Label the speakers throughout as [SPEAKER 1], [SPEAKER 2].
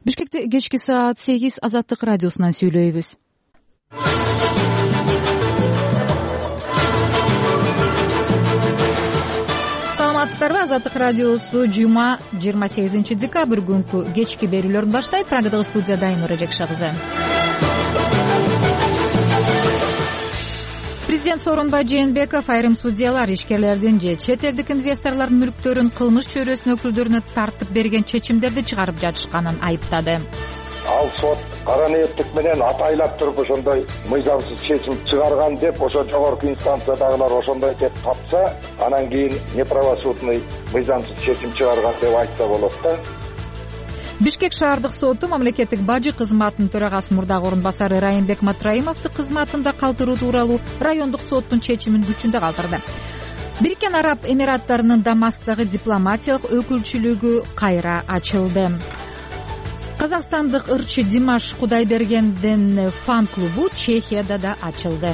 [SPEAKER 1] Бишкекте кечки саат 8 Азаттык радиосунан сүйлөйбүз. Саламатсыздарбы? Азаттык радиосу жума 28 декабрь күнкү кечки берүүлөрүн баштайт. Прагадагы студияда Айнура Жекша кызы. Президент Сооронбай Жээнбеков айрым судьялар ишкерлердин же чет элдик инвесторлордун мүлктөрүн кылмыш чөйрөсүнүн өкүлдөрүнө тартып берген чечимдерди чыгарып жатышканын айыптады.
[SPEAKER 2] Ал сот кара ниеттик менен атайлап туруп ошондой мыйзамсыз чечим чыгарган деп ошо жогорку инстанциядагылар ошондой деп тапса, анан кийин неправосудный мыйзамсыз чечим чыгарган деп айтса болот да.
[SPEAKER 1] Бишкек шаардык соту мамлекеттик бажы кызматынын төрагасы мурдагы орун басары Райымбек Матраимовду кызматында калтыруу тууралуу райондук соттун чечимин күчүндө калтырды. Бириккен Араб Эмираттарынын Дамасктагы дипломатиялык өкүлчүлүгү кайра ачылды. Казакстандык ырчы Димаш Кудайбергендин фан-клубу Чехияда да ачылды.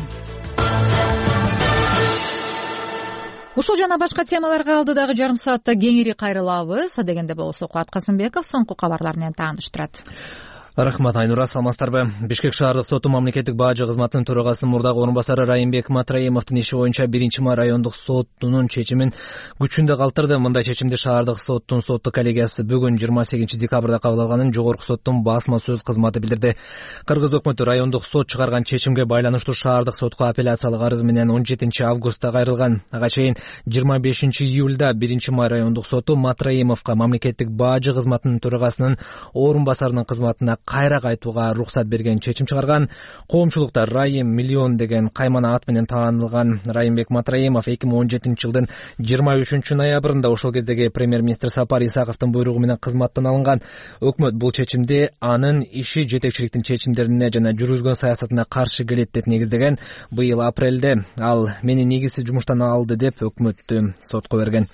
[SPEAKER 1] Ушул жана башка темаларга алдыдагы жарым саатта кеңири кайрылабыз. Дегенде болсо Кубат Касымбеков соңку кабарлар менен тааныштырат.
[SPEAKER 3] Рахмат, Айнура, саламатсыздарбы? Бишкек шаардык соту мамлекеттик бажы кызматынын төрагасынын мурдагы орун басары Райымбек Матраимовдун иши боюнча 1-май райондук сотунун чечимин күчүндө калтырды. Мындай чечимди шаардык соттун соттук коллегиясы бүгүн 28 декабрда кабыл алганын жогорку соттун басма сөз кызматы билдирди. Кыргыз өкмөтү райондук сот чыгарган чечимге байланыштуу шаардык сотко апелляциялык арыз менен 17 августта кайрылган. Ага чейин 25 июлда 1-май райондук соту Матраимовго мамлекеттик бажы кызматынын төрагасынын орун басарынын кызматына кайра кайтууга уруксат берген чечим чыгарган. Коомчулукта Райым миллион деген каймана ат менен таанылган Райымбек Матраимов 2017 жылдын 23 ноябрында ошол кездеги премьер-министр Сапар Исаковдун буйругу менен кызматтан алынган. Өкмөт бул чечимди анын иши жетекчиликтин чечимдерине жана жүргүзгөн саясатына каршы келет деп негиздеген. Быйыл апрелде ал мени негизсиз жумуштан алды деп өкмөттү сотко берген.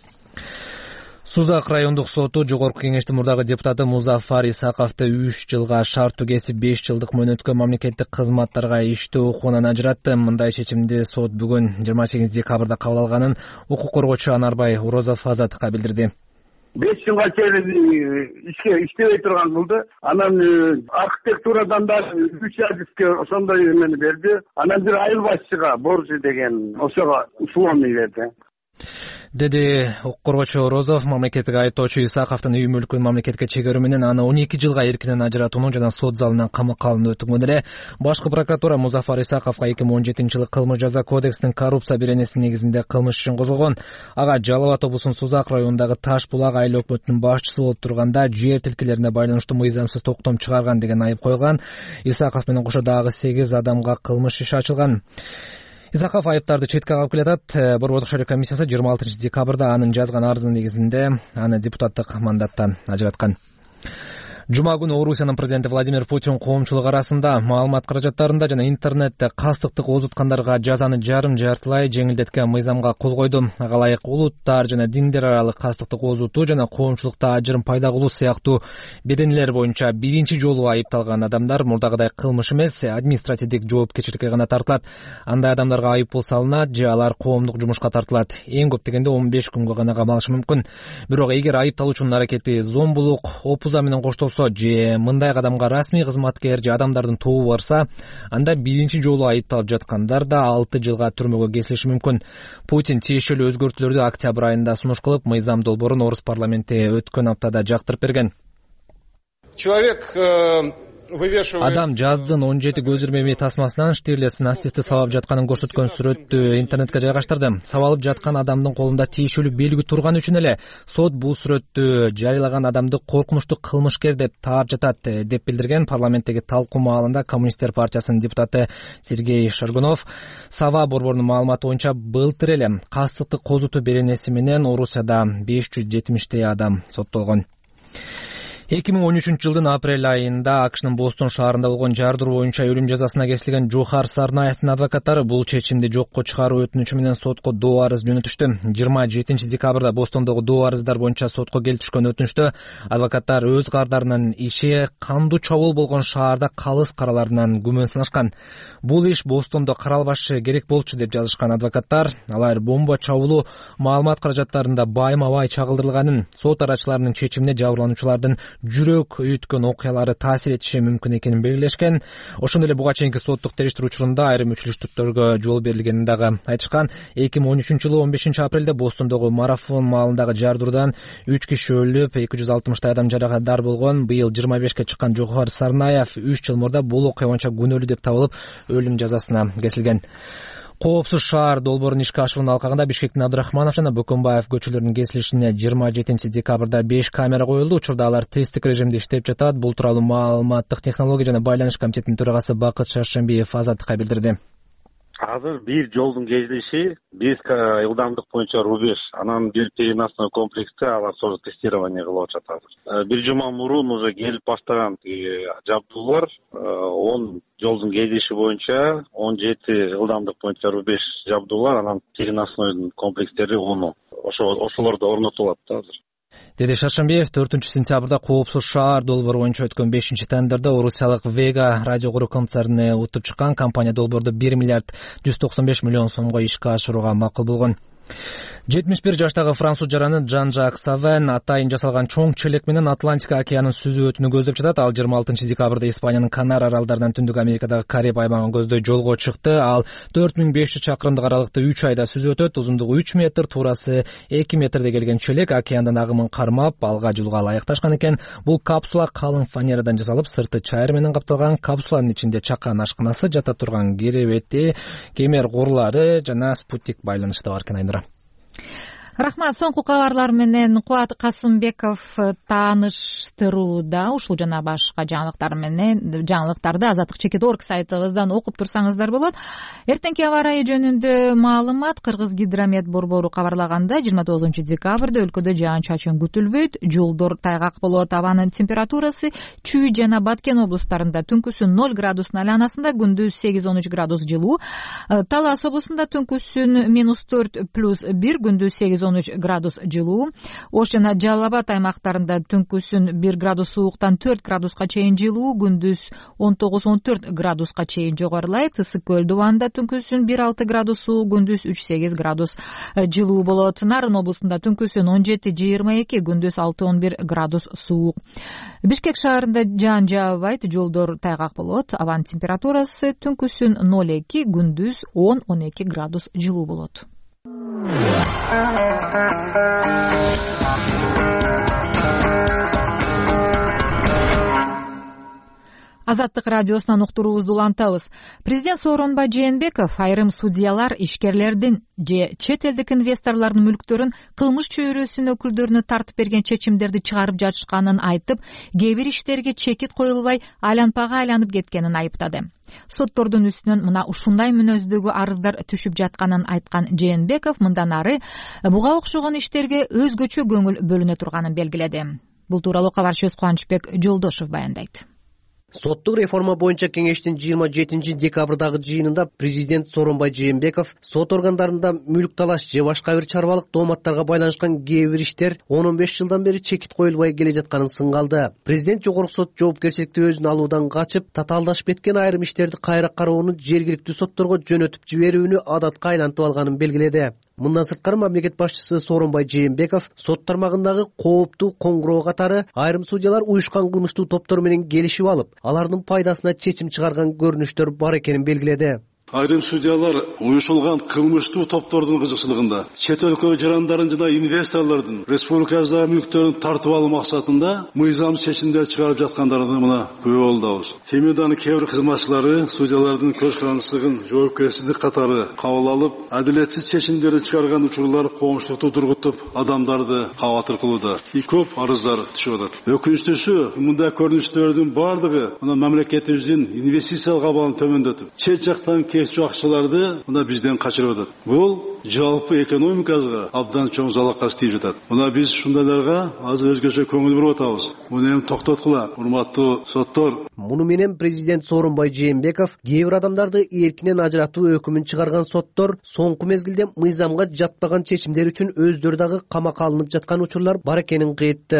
[SPEAKER 3] Сузак райондук соту жогорку кеңештин мурдагы депутаты Музафар Исаковду 3 жылга шарттуу кесип 5 жылдык мөөнөткө мамлекеттик кызматтарга иштөө укугунан ажыратты. Мындай чечимди сот бүгүн 28 декабрда кабыл алганын укук коргоочу Анарбай Урозов Азаттыкка билдирди.
[SPEAKER 4] 5 жылга чейин иштебей турган кылды. Анан архитектурадан да 3 адиске ошондой эмени берди. Анан бир айыл башчыга боржу деген ошого условный берди.
[SPEAKER 3] Деди укук коргоочу Орозов. Мамлекеттик айыптоочу Исаковдун үй мүлкүн мамлекетке чегерүү менен аны 12 жылга эркинен ажыратууну жана сот залынан камакка алууну өтүнгөн эле. Башкы прокуратура Музафар Исаковго 2017 жылы кылмыш жаза кодексинин коррупция беренеси негизинде кылмыш ишин козгогон. Ага Жалал Абад облусунун Сузак районундагы Таш булак айыл өкмөтүнүн башчысы болуп турганда жер тилкелерине байланыштуу мыйзамсыз токтом чыгарган деген айып койгон. Исаков менен кошо дагы 8 адамга кылмыш иши ачылган. Исаков айыптарды четке кагып келатат. Борбордук шайлоо комиссиясы 26 декабрда анын жазган арызынын негизинде аны депутаттык мандаттан ажыраткан. Жума күнү Орусиянын президенти Владимир Путин коомчулук арасында маалымат каражаттарында жана интернетте кастыктык оозуткандарга жазаны жартылай жеңилдеткен мыйзамга кол койду. Ага ылайык улуттар жана диндер аралык кастыктык оозутуу жана коомчулукта ажырым пайда кылуу сыяктуу беренелер боюнча биринчи жолу айыпталган адамдар мурдагыдай кылмыш эмес, административдик жоопкерчиликке гана тартылат. Андай адамдарга айыппул салынат же алар коомдук жумушка тартылат. Эң көп дегенде 15 күнгө гана камалышы мүмкүн. Бирок эгер айыпталуучунун аракети зомбулук, опуза менен коштолсо же мындай кадамга расмий кызматкер же адамдардын тобу барса, анда биринчи жолу айыпталып жаткандар да 6 жылга түрмөгө кесилиши мүмкүн. Путин тиешелүү өзгөртүүлөрдү октябрь айында сунуш кылып, мыйзам долбоорун Орус парламенти өткөн аптада жактырып берген. Адам жаздын 17 көз ирмеми тасмасынан Штирлиц настифти сабап жатканын көрсөткөн сүрөттү интернетке жайгаштырды. Сабалып жаткан адамдын колунда тиешелүү белги турган үчүн эле сот бул сүрөттү жарыялаган адамды коркунучтуу кылмышкер деп таап жатат, деп билдирген парламенттеги талкуу маалында Коммунисттер партиясынын депутаты Сергей Шаргунов. Сава борборунун маалыматы боюнча былтыр эле кастыктык козутуу беренеси менен Орусияда 570 адам соттолгон. 2013 жылдын апрель айында АКШнын Бостон шаарында болгон жардыруу боюнча өлүм жазасына кесилген Жохар Сарнаевдин адвокаттары бул чечимди жокко чыгаруу өтүнүчү менен сотко доо арыз жөнөтүштү. 27 декабрда Бостондогу доо арыздар боюнча сотко келип түшкөн өтүнүштө адвокаттар өз кардарынын иши кандуу чабуул болгон шаарда калыс караларынан күмөн санашкан. Бул иш Бостондо каралбашы керек болчу деп жазышкан адвокаттар. Алар бомба чабуулу маалымат каражаттарында байма-бай чагылдырылганын, сот арачыларынын чечимине жабырлануучулардын жүрөк үйүткөн окуялары таасир этиши мүмкүн экенин белгилешкен. Ошондой эле буга чейинки соттук териштирүү учурунда айрым учуртууларга жол берилгенин дагы айтышкан. 2013-жылы 15-апрелде Бостондогу марафон маалындагы жардыруудан 3 киши өлүп, 260 адам жаракат болгон. Быйыл 25-ке чыккан Жохар Сарнаев 3 жыл мурда бул окуя боюнча күнөөлүү деп табылып, өлүм жазасына кесилген. Коопсуз шаар долбоорун ишке ашыруунун алкагында Бишкектин Абдрахманов жана Бөкөнбаев көчөлөрүнүн кесилишине 27-декабрда 5 камера коюлду. Учурда алар тесттик режимде иштеп жатат. Бул тууралуу Маалыматтык технология жана байланыш комитетинин төрагасы Бакыт Шаршембиев Азаттыкка билдирди.
[SPEAKER 5] Азыр бир жолдун кесилиши 5 ылдамдык боюнча рубеж, анан бир переносной комплексте алар тоже тестирование кылып атышат азыр. Бир жума мурун уже келип баштаган жабдуулар 10 жолдун кесилиши боюнча 17 ылдамдык боюнча рубеж жабдуулар, анан переносной комплекстери 10. Ошолорду орнотулат да азыр.
[SPEAKER 3] Деди Шаршембиев 4-сентябрда Коопсуз шаар долбоору боюнча өткөн 5-тендерде орусиялык Vega радиокуру концерни утуп чыккан. Компания долбоорду 1 миллиард 195 миллион сомго ишке ашырууга макул болгон. 71 жаштагы француз жараны Жан-Жак Савен атайын жасалган чоң челек менен Атлантика океанын сүзүп өтүүнү көздөп жатат. Ал 26-декабрда Испаниянын Канар аралдарынан Түндүк Америкадагы Кариб аймагын көздөй жолго чыкты. Ал 4500 чакырымдык аралыкты 3 айда сүзүп өтөт. Узундугу 3 метр, туурасы 2 метрде келген челек океандын агымын кармап, алга жылууга ылайыкташкан экен. Бул капсула калың фанерадан жасалып, сырты чайыр менен капталган. Капсуланын ичинде чакан ашканасы, жата турган керебети, кемер курлары жана спутник байланышы да бар экен. Айнура.
[SPEAKER 1] Рахмат. Соңку кабарлар менен Кубат Касымбеков тааныштырууда. Ушул жана башка жаңылыктарды Азаттык Чекит.орг сайтыбыздан окуп турсаңыздар болот. Эртеңки аба ырайы жөнүндө маалымат Кыргыз гидромет борбору кабарлаганда 29-декабрда өлкөдө жаан-чачын күтүлбөйт. Жолдор тайгак болот. Абанын температурасы Чүй жана Баткен облустарында түнкүсүн 0 градустун айланасында, күндүз 8-13 градус жылуу. Талас облусунда түнкүсүн -4+1, күндүз 8-13 градус жылуу. Ош жана Жалал Абад аймактарында түнкүсүн 1 градус сууктан 4 градуска чейин жылуу, күндүз 19-14 градуска чейин жогорулайт. Ысык көл дубанда түнкүсүн 1-6 градус суу, күндүз 3-8 градус жылуу болот. Нарын облусунда түнкүсүн 17-22, күндүз 6-11 градус суук. Бишкек шаарында жаан жаабайт, жолдор тайгак болот. Абанын температурасы түнкүсүн 0-2, күндүз 10-12 градус жылуу болот. Азаттык радиосунан уктуруубузду улантабыз. Президент Сооронбай Жээнбеков айрым судьялар ишкерлердин же чет элдик инвесторлордун мүлктөрүн кылмыш чөйрөсүнүн өкүлдөрүнө тартып берген чечимдерди чыгарып жатышканын айтып, кээ бир иштерге чекит коюлбай айланпага айланып кеткенин айыптады. Соттордун үстүнөн мына ушундай мүнөздөгү арыздар түшүп жатканын айткан Жээнбеков мындан ары буга окшогон иштерге өзгөчө көңүл бөлүнө турганын белгиледи. Бул тууралуу кабарчыбыз Кубанычбек Жолдошов баяндайт.
[SPEAKER 6] Соттук реформа боюнча кеңештин 27-декабрдагы жыйынында президент Сооронбай Жээнбеков сот органдарында мүлк талаш же башка бир чарбалык дооматтарга байланышкан кээ бир иштер 15 жылдан бери чекит коюлбай келе жатканын сынгалды. Президент жогорку сот жоопкерчиликти өзүнө алуудан качып, татаалдашып кеткен айрым иштерди кайра кароону жергиликтүү сотторго жөнөтүп жиберүүнү адатка айлантып алганын белгиледи. Мындан сырткары мамлекет башчысы Сооронбай Жээнбеков сот тармагындагы кооптуу коңгуроо катары айрым судьялар уюшкан кылмыштуу топтор менен келишип алып, алардын пайдасына чечим чыгарган көрүнүштөр бар экенин белгиледи.
[SPEAKER 7] Айрым судьялар уюшулган кылмыштуу топтордун кызыкчылыгында чет өлкө жарандарын жана инвесторлордун республикабыздагы мүлктөрүн тартып алуу максатында мыйзам чечимдер чыгарып жаткандарына мына күбө болдубуз. Темирдагы кээ бир кызматчылары судьялардын көз карандысыздыгын жоопкерсиздик катары кабыл алып, адилетсиз чечимдерди чыгарган учурлар коомчулукту тургутуп, адамдарды кабатыр кылууда. Көп арыздар түшүп атат. Өкүнүчтүүсү, мындай көрүнүштөрдүн бардыгы мына мамлекетибиздин инвестициялык абалын төмөндөтүп, чет жактан кесчү акчаларды мына бизден качырып атат. Бул жалпы экономикабызга абдан чоң залакка тийип жатат. Мына биз ушундайларга азыр өзгөчө көңүл буруп атабыз. Муну эми токтоткула, урматтуу соттор.
[SPEAKER 6] Муну менен президент Сооронбай Жээнбеков кээ бир адамдарды эркинен ажыратуу өкүмүн чыгарган соттор соңку мезгилде мыйзамга жатпаган чечимдер үчүн өздөрү дагы камакка алынып жаткан учурлар бар экенин кайтты.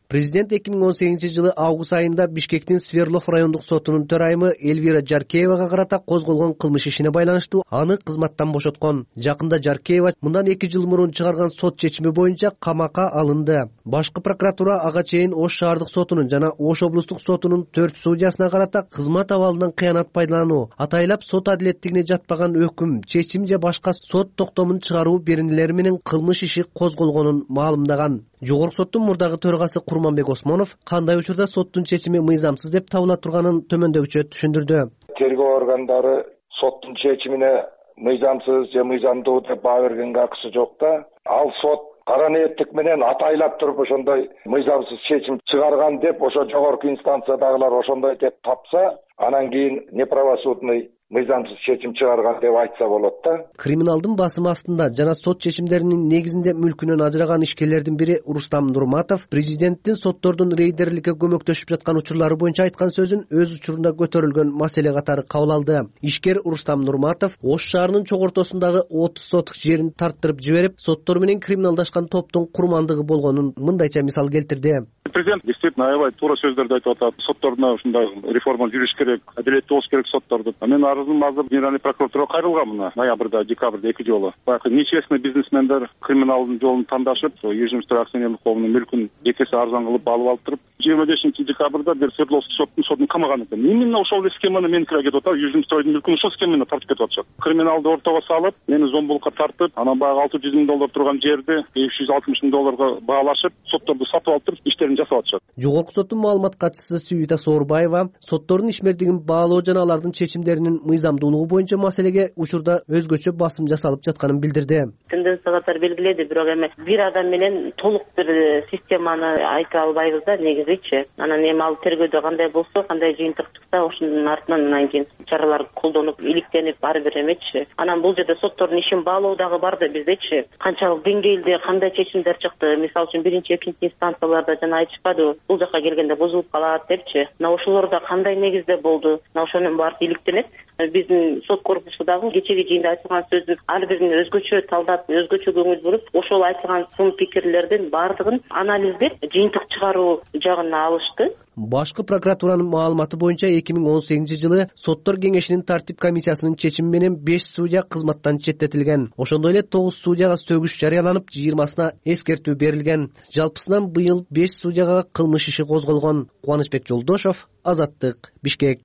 [SPEAKER 6] Президент 2018-жылы август айында Бишкектин Свердлов райондук сотунун төрайымы Эльвира Жаркеевага карата козголгон кылмыш ишине байланыштуу аны кызматтан бошоткон. Жакында Жаркеева мындан 2 жыл мурун чыгарган сот чечими боюнча камакка алынды. Башкы прокуратура ага чейин Ош шаардык сотунун жана Ош облустук сотунун 4 судьясына карата кызмат абалынан кыянат пайдалануу, атайлап сот адилеттигине жатпаган өкүм, чечим же башка сот токтомун чыгаруу беренелери менен кылмыш иши козголгонун маалымдаган. Жогорку соттун мурдагы төрагасы Курманбек Осмонов кандай учурда соттун чечими мыйзамсыз деп табыла турганын төмөндөгүчө түшүндүрдү.
[SPEAKER 2] Тергөө органдары соттун чечимине мыйзамсыз же мыйзамдуу деп баа бергенге акысы жок да. Ал сот кара ниеттик менен атайлап туруп ошондой мыйзамсыз чечим чыгарган деп ошо жогорку инстанциядагылар ошондой деп тапса, анан кийин неправосудный мыйзамсыз чечим чыгарган деп айтса болот да.
[SPEAKER 6] Криминалдын басымы астында жана сот чечимдеринин негизинде мүлкүнөн ажыраган ишкерлердин бири Рустам Нурматов президенттин соттордун рейдерликке көмөктөшүп жаткан учурлары боюнча айткан сөзүн өз учурунда көтөрүлгөн маселе катары кабыл алды. Ишкер Рустам Нурматов Ош шаарынын чогортосундагы 30 сотук жерин тарттырып жиберип, соттор менен криминалдашкан топтун курмандыгы болгонун мындайча мисал келтирди.
[SPEAKER 8] Президент действительно аябай туура сөздөрдү айтып атат. Сотторуна ушундай реформа жүрүш керек, адилеттүү болуш керек сотторду. Мен арызым азыр Генеральный прокуратурага кайрылган мына ноябрда, декабрда 2 жолу. Баягы нечестный бизнесмендер криминалдын жолун тандашып, Южный акционерлик коомунун мүлкүн бекеси арзан кылып алып алып, 25 декабрда Свердловский соттун камаган экен. Именно ошол схеманы меникиге кетип атат. Южныйдын мүлкүн ошол схеманы тартып кетип атышат. Криминалды ортого салып, мени зомбулукка тартып, анан баягы $600 000 турган жерди $560 000 баалашып, сотторду сатып алып туруп, иштерин жасап атышат.
[SPEAKER 6] Жогорку соттун маалымат катчысы Сүйүта Соорбаева соттордун ишмердигин баалоо жана алардын чечимдеринин мыйзамдуулугу боюнча маселеге учурда өзгөчө басым жасалып жатканын билдирди.
[SPEAKER 9] Тенденциялар белгиледи, бирок эми бир адам менен толук бир системаны айта албайбыз да негизичи. Анан эми ал тергөөдө кандай болсо, кандай жыйынтык чыкса, ошонун артынан анан кийин чаралар колдонуп, иликтенип ар бир эмечи. Анан бул жерде соттордун ишин баалоо дагы бар да биздечи. Канчалык деңгээлде кандай чечимдер чыкты? Мисалы үчүн биринчи, экинчи инстанцияларда жана айтышпады, бул жака келгенде бузулуп калат депчи. Мына ошолордо кандай негизде болду? Мына ошонун баары иликтенет. Биздин сот корпусу дагы кечеги жыйында айтылган сөздүн ар бирин өзгөчө талдап, өзгөчө көңүл буруп, ошол айтылган сын пикирлердин баардыгын анализдеп, жыйынтык чыгаруу жагына алышты.
[SPEAKER 6] Башкы прокуратуранын маалыматы боюнча 2018-жылы соттор кеңешинин тартип комиссиясынын чечими менен 5 судья кызматтан четтетилген. Ошондой эле 9 судьяга сөгүш жарыяланып, 20сына эскертүү берилген. Жалпысынан быйыл 5 судьяга кылмыш иши козголгон. Кубанычбек Жолдошов, Азаттык, Бишкек.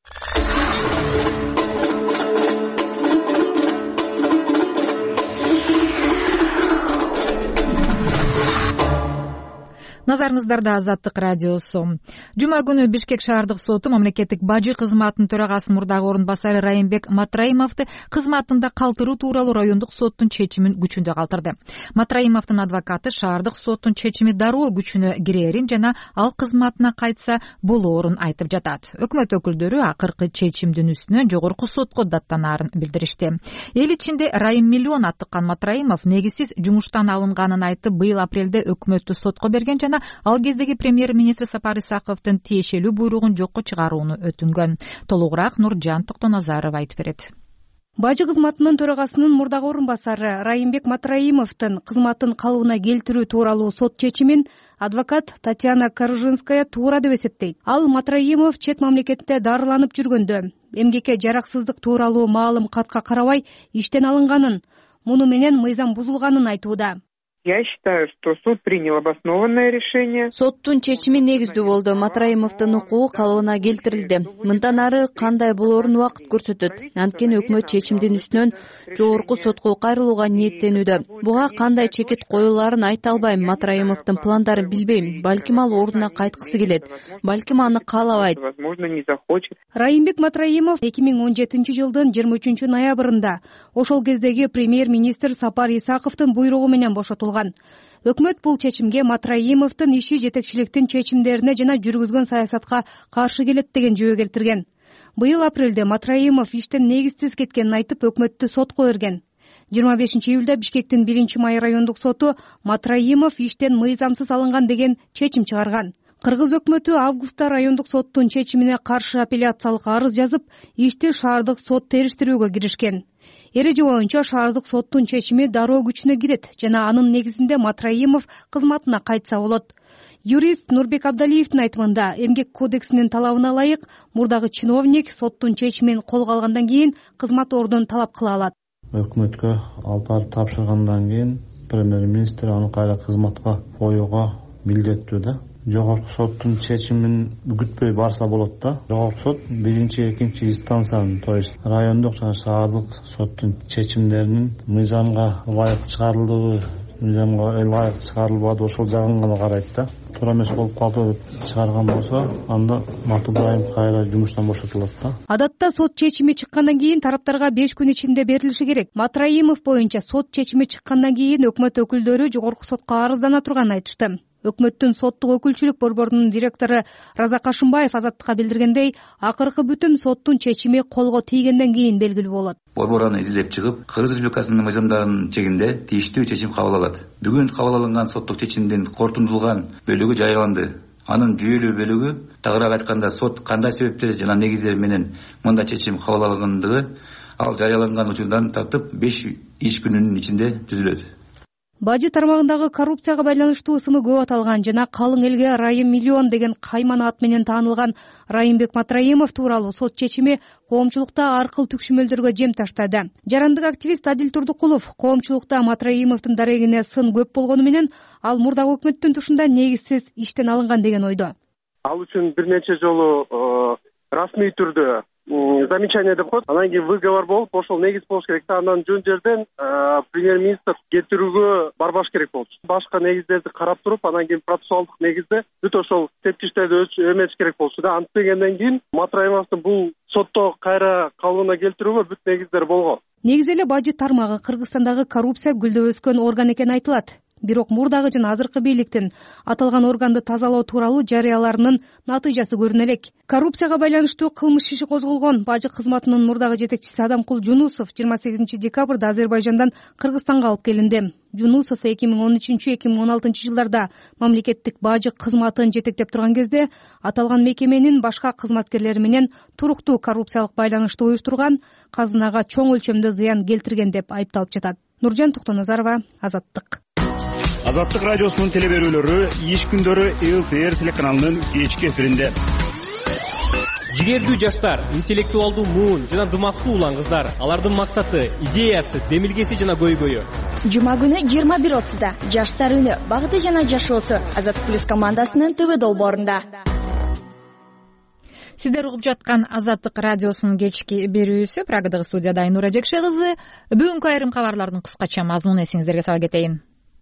[SPEAKER 1] Назарыңыздарда Азаттык радиосу. Жума күнү Бишкек шаардык соту мамлекеттик бажы кызматынын төрагасынын мурдагы орун басары Райымбек Матраимовду кызматында калтыруу тууралуу райондук соттун чечимин күчүндө калтырды. Матраимовдун адвокаты шаардык соттун чечими дароо күчүнө кирерин жана ал кызматына кайтса болоорун айтып жатат. Өкмөт өкүлдөрү акыркы чечимдин үстүнө жогорку сотко даттанаарын билдиришти. Эл ичинде Райым миллион аттыккан Матраимов негизсиз жумуштан алынганын айтып, быйыл апрелде өкмөттү сотко берген жана ал кездеги премьер-министр Сапар Исаковдун тиешелүү буйругун жокко чыгарууну өтүнгөн. Толугураак Нуржан Токтоназаров айтып берет.
[SPEAKER 10] Бажы кызматынын төрагасынын мурдагы орун басары Райымбек Матраимовдун кызматын калыбына келтирүү тууралуу сот чечимин адвокат Татьяна Коржинская туура деп эсептейт. Ал Матраимов чет мамлекетте дарыланып жүргөндө эмгекке жараксыздык тууралуу маалым катка карабай иштен алынганын, муну менен мыйзам бузулганын айтууда.
[SPEAKER 11] Я считаю, что суд принял обоснованное решение.
[SPEAKER 12] Соттун чечими негиздүү болду. Матраимовдун укугу калыбына келтирилди. Мындан ары кандай болоорун убакыт көрсөтөт. Анткени өкмөт чечимдин үстүнөн жогорку сотко кайрылууга ниеттенүүдө. Буга кандай чекит коюлаарын айта албайм. Матраимовдун пландарын билбейм. Балким ал ордуна кайткысы келет. Балким аны каалабайт.
[SPEAKER 11] Возможно, не захочет.
[SPEAKER 10] Райымбек Матраимов 2017-жылдын 23 ноябрында ошол кездеги премьер-министр Сапар Исаковдун буйругу менен бошотулган. Өкмөт бул чечимге Матраимовдун иши жетекчиликтин чечимдерине жана жүргүзгөн саясатка каршы келет деген жөө келтирген. Быйыл апрелде Матраимов иштен негизсиз кеткенин айтып, өкмөттү сотко берген. 25 июлда Бишкектин 1-май райондук соту Матраимов иштен мыйзамсыз алынган деген чечим чыгарган. Кыргыз өкмөтү августта райондук соттун чечимине каршы апелляциялык арыз жазып, ишти шаардык сот териштирүүгө киришкен. Эреже боюнча шаардык соттун чечими дароо күчүнө кирет жана анын негизинде Матраимов кызматына кайтса болот. Юрист Нурбек Абдалиевдин айтымында эмгек кодексинин талабына ылайык мурдагы чиновник соттун чечимин колго алгандан кийин кызмат ордун талап кыла алат.
[SPEAKER 13] Өкмөткө алып барып тапшыргандан кийин премьер-министр аны кайра кызматка коюуга милдеттүү да. Жогорку соттун чечимин күтпөй барса болот да. Жогорку сот биринчи, экинчи инстанциянын, то есть райондук жана шаардык соттун чечимдеринин мыйзамга ылайык чыгарылдыбы, мыйзамга ылайык чыгарылбады, ошол жагын гана карайт да. Туура эмес болуп калды деп чыгарган болсо, анда Матыбаев кайра жумуштан бошотулат да.
[SPEAKER 10] Адатта сот чечими чыккандан кийин тараптарга 5 күн ичинде берилиши керек. Матраимов боюнча сот чечими чыккандан кийин өкмөт өкүлдөрү жогорку сотко арыздана турганын айтышты. Өкмөттүн соттук өкүлчүлүк борборунун директору Разак Ашымбаев Азаттыкка билдиргендей, акыркы бүтүм соттун чечими колго тийгенден кийин белгилүү болот.
[SPEAKER 14] Борбор аны изилдеп чыгып, Кыргыз Республикасынын мыйзамдарынын чегинде тийиштүү чечим кабыл алат. Бүгүн кабыл алынган соттук чечимдин корутундулган бөлүгү жарыяланды. Анын жүйөлүү бөлүгү, тагыраак айтканда, сот кандай себептер жана негиздер менен мындай чечим кабыл алгандыгы ал жарыяланган учурдан тартып 5 иш күнүнүн ичинде түзүлөт.
[SPEAKER 10] Бажы тармагындагы коррупцияга байланыштуу ысымы көп аталган жана калың элге Райым миллион деген каймана ат менен таанылган Райымбек Матраимов тууралуу сот чечими коомчулукта ар кыл түкшүмөлдөргө жем таштады. Жарандык активист Адил Турдукулов коомчулукта Матраимовдун дарегине сын көп болгону менен ал мурдагы өкмөттүн тушунда негизсиз иштен алынган деген ойдо.
[SPEAKER 15] Ал үчүн бир нече жолу расмий түрдө замечание деп коет, анан кийин выговор болуп, ошол негиз болуш керек да. Андан жөн жерден премьер-министр кетирүүгө барбаш керек болчу. Башка негиздерди карап туруп, анан кийин процессуалдык негизде бүт ошол тепкичтерди эметиш керек болчу да. Антпегенден кийин Матраимовдун бул сотто кайра калыбына келтирүүгө бүт негиздер болгон.
[SPEAKER 10] Негизи эле бажы тармагы Кыргызстандагы коррупция гүлдөп өскөн орган экени айтылат. Бирок мурдагы жана азыркы бийликтин аталган органды тазалоо тууралуу жарыяларынын натыйжасы көрүнө элек. Коррупцияга байланыштуу кылмыш иши козголгон бажы кызматынын мурдагы жетекчиси Адамкул Жунусов 28 декабрда Азербайжандан Кыргызстанга алып келинди. Жунусов 2013-2016 жылдарда мамлекеттик бажы кызматын жетектеп турган кезде аталган мекеменин башка кызматкерлери менен туруктуу коррупциялык байланышты уюштурган, казынага чоң өлчөмдө зыян келтирген деп айыпталып жатат. Нуржан Токтоназарова, Азаттык.
[SPEAKER 16] Азаттык радиосунун телеберүүлөрү иш күндөрү ЛТР телеканалынын кечки эфиринде.
[SPEAKER 17] Жигердүү жаштар, интеллектуалдуу муун жана дымактуу улан кыздар, алардын максаты, идеясы, демилгеси жана көйгөйү.
[SPEAKER 18] Жума күнү 21:30да Жаштар үнү, багыты жана жашоосу Азаттык плюс командасынын ТВ долбоорунда.
[SPEAKER 1] Сиздер угуп жаткан Азаттык радиосунун кечки берүүсү. Прагадагы студияда Айнура Жекше кызы. Бүгүнкү айрым кабарлардын кыскача мазмунун эсиңиздерге сала кетейин.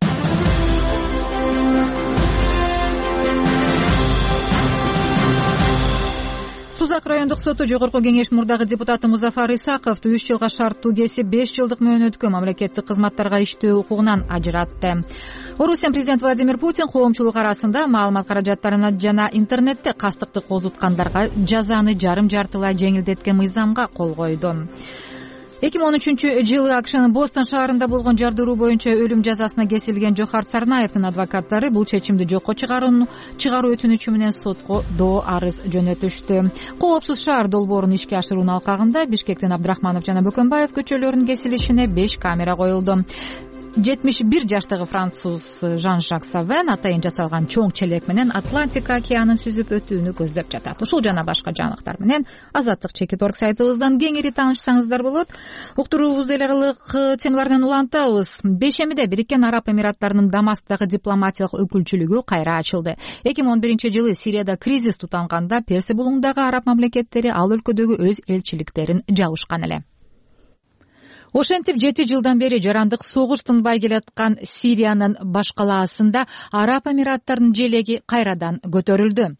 [SPEAKER 1] Сузак райондук соту жогорку кеңештин мурдагы депутаты Музафар Исаковду 3 жылга шарттуу кесип 5 жылдык мөөнөткө мамлекеттик кызматтарга иштөө укугунан ажыратты. Орусиянын президенти Владимир Путин коомчулук арасында маалымат каражаттарына жана интернетте кастыкты козуткандарга жазаны жарым-жартылай жеңилдеткен мыйзамга кол койду. 2013-жылы АКШнын Бостон шаарында болгон жардыруу боюнча өлүм жазасына кесилген Жохар Сарнаевдин адвокаттары бул чечимди жокко чыгаруу өтүнүчү менен сотко доо арыз жөнөтүштү. Коопсуз шаар долбоорун ишке ашыруунун алкагында Бишкектин Абдрахманов жана Бөкөнбаев көчөлөрүнүн кесилишине 5 камера коюлду. 71 жаштагы француз Жан-Жак Савен атайын жасалган чоң челек менен Атлантика океанын сүзүп өтүүнү көздөп жатат. Ушул жана башка жаңылыктар менен Азаттык Чекиторг сайтыбыздан кеңири таанышсаңыздар болот. Уктуруубузду эл аралык темалар менен улантабыз. Бейшембиде Бириккен Араб Эмираттарынын Дамасктагы дипломатиялык өкүлчүлүгү кайра ачылды. 2011-жылы Сирияда кризис тутанганда Перси булуңундагы араб мамлекеттери ал өлкөдөгү өз элчиликтерин жабышкан эле. Ошентип 7 жылдан бери жарандык согуш тынбай келаткан Сириянын баш калаасында Араб Эмираттарынын желеги кайрадан көтөрүлдү.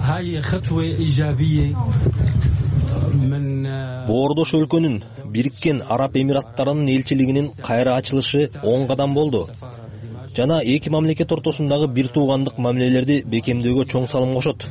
[SPEAKER 17] Боордош өлкөнүн Бириккен Араб Эмираттарынын элчилигинин кайра ачылышы оң кадам болду жана эки мамлекет ортосундагы бир туугандык мамилелерди бекемдөөгө чоң салым кошот.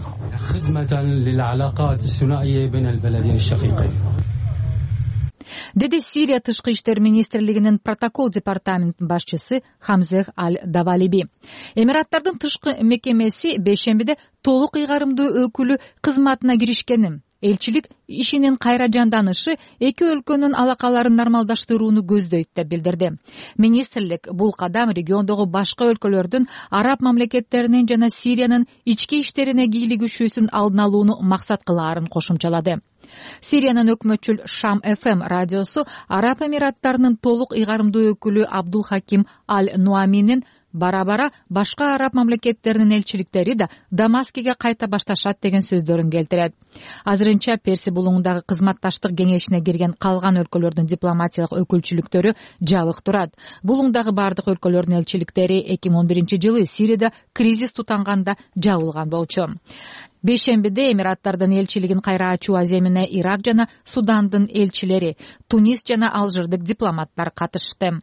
[SPEAKER 1] Деди Сирия тышкы иштер министрлигинин протокол департаментинин башчысы Хамзех Аль-Давалиби. Эмираттардын тышкы мекемеси бейшембиде толук ыйгарымдуу өкүлү кызматына киришкенин, элчилик ишинин кайра жанданышы эки өлкөнүн алакаларын нормалдаштырууну көздөйт деп билдирди. Министрлик бул кадам региондогу башка өлкөлөрдүн араб мамлекеттеринин жана Сириянын ички иштерине кийлигишүүсүн алдын алууну максат кылаарын кошумчалады. Сириянын өкмөтчүл Шам ФМ радиосу Араб Эмираттарынын толук ыйгарымдуу өкүлү Абдулхаким Аль-Нуаминин бара-бара башка араб мамлекеттеринин элчиликтери да Дамаскиге кайта башташат деген сөздөрүн келтирет. Азырынча Перси булуңундагы кызматташтык кеңешине кирген калган өлкөлөрдүн дипломатиялык өкүлчүлүктөрү жабык турат. Булуңдагы бардык өлкөлөрдүн элчиликтери 2011-жылы Сирияда кризис тутанганда жабылган болчу. Бейшембиде Эмираттардын элчилигин кайра ачуу аземине Ирак жана Судандын элчилери, Тунис жана Алжирдик дипломаттар катышты.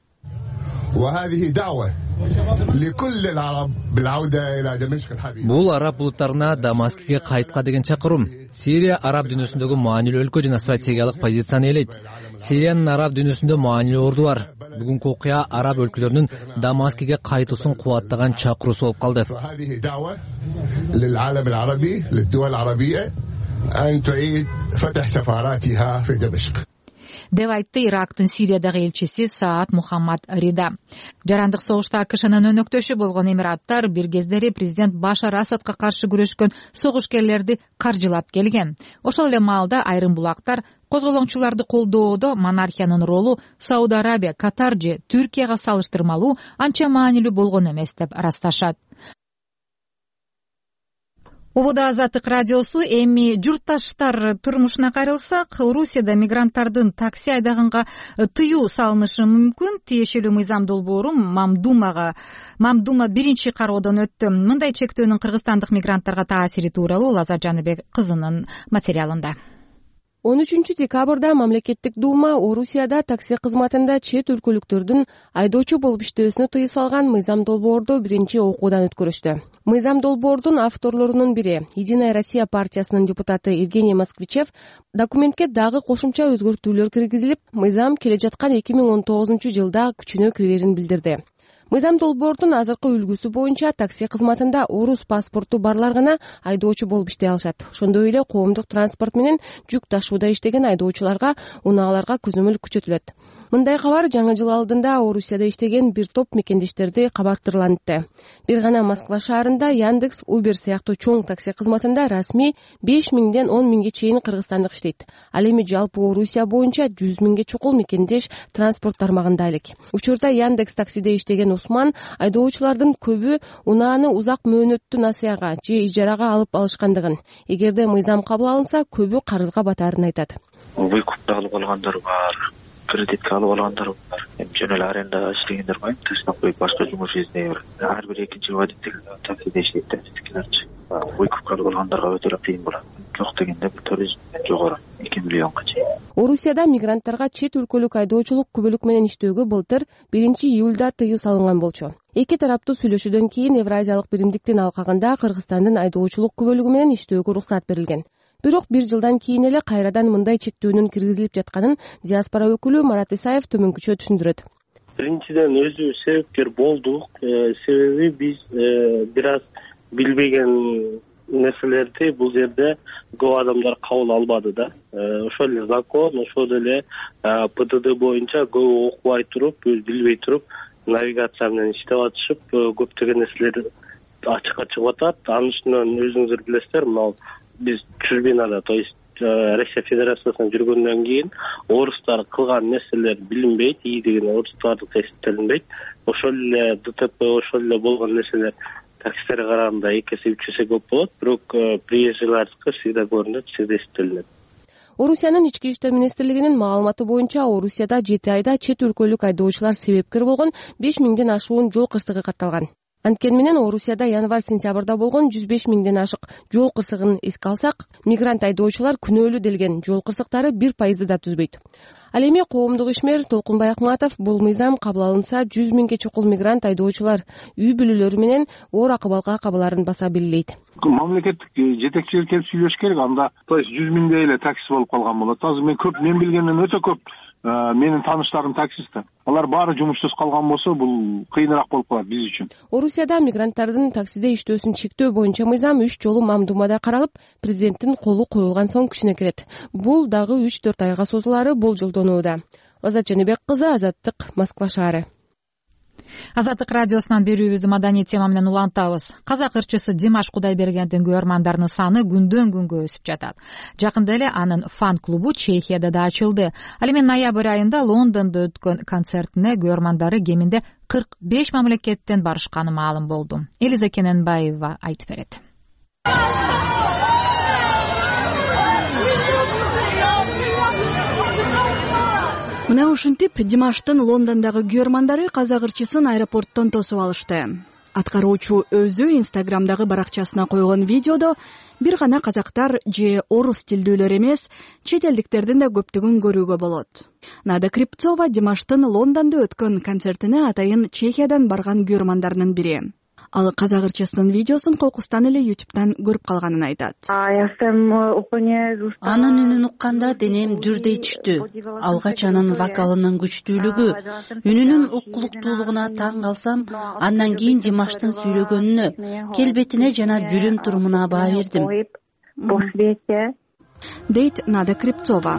[SPEAKER 3] Бул араб булуттарына Дамаскиге кайтка деген чакыруу. Сирия араб дүйнөсүндөгү маанилүү өлкө жана стратегиялык позицияны ээлейт. Сириянын араб дүйнөсүндө маанилүү орду бар. Бүгүнкү окуя араб өлкөлөрүнүн Дамаскиге кайтуусун кубаттаган чакыруусу болуп калды.
[SPEAKER 1] Деп айтты Ирактын Сириядагы элчиси Саад Мухаммад Рида. Жарандык согушта АКШнын өнөктөшү болгон Эмираттар бир кездери президент Башар Асадка каршы күрөшкөн согушкерлерди каржылап келген. Ошол эле маалда айрым булактар козголоңчуларды колдоодо монархиянын ролу Сауд Арабия, Катар же Түркияга салыштырмалуу анча маанилүү болгон эмес деп ырасташат. Убада Азаттык радиосу эми журтташтар турмушуна кайрылсак, Орусияда мигранттардын такси айдаганга тыюу салынышы мүмкүн. Тиешелүү мыйзам долбоору Мамдума биринчи кароодон өттү. Мындай чектөөнүн кыргызстандык мигранттарга таасири тууралуу Лазар Жаныбек кызынын материалында.
[SPEAKER 19] 13 декабрда мамлекеттик дума Орусияда такси кызматында чет өлкөлүктөрдүн айдоочу болуп иштөөсүнө тыюу салган мыйзам долбоорду биринчи окуудан өткөрүштү. Мыйзам долбоордун авторлорунун бири, Единая Россия партиясынын депутаты Евгений Москвичев, документке дагы кошумча өзгөртүүлөр киргизилип, мыйзам келе жаткан 2019-жылда күчүнө кирерин билдирди. Мыйзам долбоордун азыркы үлгүсү боюнча такси кызматында орус паспорту барлар гана айдоочу болуп иштей алышат. Ошондой эле коомдук транспорт менен жүк ташууда иштеген айдоочуларга, унааларга көзөмөл күчөтүлөт. Мындай кабар жаңы жыл алдында Орусияда иштеген бир топ мекендештерди кабартырлантты. Бир гана Москва шаарында Яндекс, Uber сыяктуу чоң такси кызматында расмий 5 миңден 10 миңге чейин кыргызстандык иштейт. Ал эми жалпы Орусия боюнча 100 миңге чукул мекендеш транспорт тармагында элек. Учурда Яндекс таксиде иштеген Усман айдоочулардын көбү унааны узак мөөнөттүү насыяга же ижарага алып алышкандыгын, эгерде мыйзам кабыл алынса, көбү карызга батаарын айтат.
[SPEAKER 20] Выкупта алып алгандар бар, кредитке алып алгандар бар. Жөн эле арендага иштегендер бар, тышынан коюп башка жумуш издей бер. Ар бир экинчи водитель таксиде иштейт таксилерчи. Выкупка алып алгандарга өтө эле кыйын болот. Жок дегенде туризм жогору 2 миллионго чейин.
[SPEAKER 19] Орусияда мигранттарга чет өлкөлүк айдоочулук күбөлүк менен иштөөгө былтыр 1-июлда тыюу салынган болчу. Эки тараптуу сүйлөшүүдөн кийин Евразиялык биримдиктин алкагында Кыргызстандын айдоочулук күбөлүгү менен иштөөгө уруксат берилген. Бирок бир жылдан кийин эле кайрадан мындай чектөөнүн киргизилип жатканын диаспора өкүлү Марат Исаев төмөнкүчө түшүндүрөт.
[SPEAKER 21] Биринчиден өзүбүз себепкер болдук. Себеби биз бир аз билбеген нерселерди бул жерде көп адамдар кабыл албады да. Ошол эле закон, ошол эле ПДД боюнча көп окубай туруп, билбей туруп, навигация менен иштеп атышып, көптөгөн нерселер ачыкка чыгып атат. Анын үстүнөн өзүңүздөр билесиздер, мына биз чужбинада, то есть Россия Федерациясына жүргөндөн кийин орустар кылган нерселер билинбейт, ии деген орустардык эсептелинбейт. Ошол эле ДТП, ошол эле болгон нерселер таксилерге караганда 2 эсе 3 эсе көп болот, бирок приезжийлардыкы всегда көрүнөт, всегда эсептелинет.
[SPEAKER 19] Орусиянын ички иштер министрлигинин маалыматы боюнча Орусияда 7 айда чет өлкөлүк айдоочулар себепкер болгон 5 миңден ашуун жол кырсыгы катталган. Анткени менен Орусияда январь-сентябрда болгон 105 миңден ашык жол кырсыгын эске алсак, мигрант айдоочулар күнөөлүү делген жол кырсыктары 1% да түзбөйт. Ал эми коомдук ишмер Толкунбай Акматов бул мыйзам кабыл алынса 100 миңге чукул мигрант айдоочулар үй бүлөлөрү менен оор акыбалга кабыларын баса белгилейт.
[SPEAKER 22] Мамлекеттик жетекчилер келип сүйлөш керек, анда то есть 100 миңдей эле такси болуп калган болот. Азыр мен билгенден өтө көп менин тааныштарым таксисти. Алар баары жумушсуз калган болсо, бул кыйыныраак болуп калат биз үчүн.
[SPEAKER 19] Орусияда мигранттардын таксиде иштөөсүн чектөө боюнча мыйзам 3 жолу мамдумада каралып, президенттин колу коюлган соң күчүнө кирет. Бул дагы 3-4 айга созулаары болжолдонууда. Азат Жаныбек кызы, Азаттык, Москва шаары.
[SPEAKER 1] Азаттык радиосунан берүүбүздү маданий тема менен улантабыз. Казак ырчысы Димаш Кудайбергендин көрөрмандарынын саны күндөн күнгө өсүп жатат. Жакында эле анын фан-клубу Чехияда да ачылды. Ал эми ноябрь айында Лондондо өткөн концертине көрөрмандары кеминде 45 мамлекеттен барышканы маалым болду. Элиза Кененбаева айтып берет.
[SPEAKER 4] Мына ушинтип Димаштын Лондондогу көрөрмандары казак ырчысын аэропорттон тосуп алышты. Аткаруучу өзү Инстаграмдагы баракчасына койгон видеодо бир гана казактар же орус тилдүүлөр эмес, чет элдиктердин да көптүгүн көрүүгө болот. Нада Крипцова Димаштын Лондондо өткөн концертине атайын Чехиядан барган көрөрмандарынын бири. Ал казак ырчысынын видеосун кокустан эле YouTube'дан көрүп калганын айтат.
[SPEAKER 5] Анын үнүн укканда денем дүрдей түштү. Алгач анын вокалынын күчтүүлүгү, үнүнүн уккулуктуулугуна таң калсам, андан кийин Димаштын сүйлөгөнүнө, келбетине жана жүрүм турумуна баа бердим.
[SPEAKER 4] Дейт Нада Крипцова.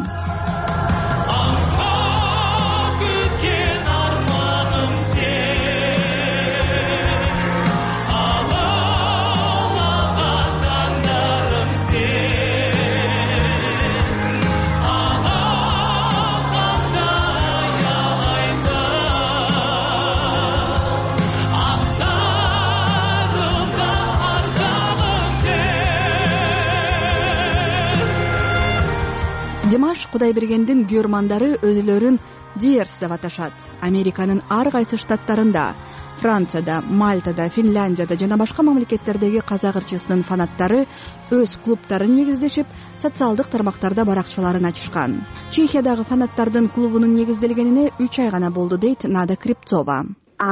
[SPEAKER 4] Димаш Кудайбергендин көрөрмандары өзүлөрүн Диерс деп аташат. Американын ар кайсы штаттарында, Францияда, Мальтада, Финляндияда жана башка мамлекеттердеги казак ырчысынын фанаттары өз клубтарын негиздешип, социалдык тармактарда баракчаларын ачышкан. Чехиядагы фанаттардын клубунун негизделгенине 3 ай гана болду, дейт Нада Крипцова.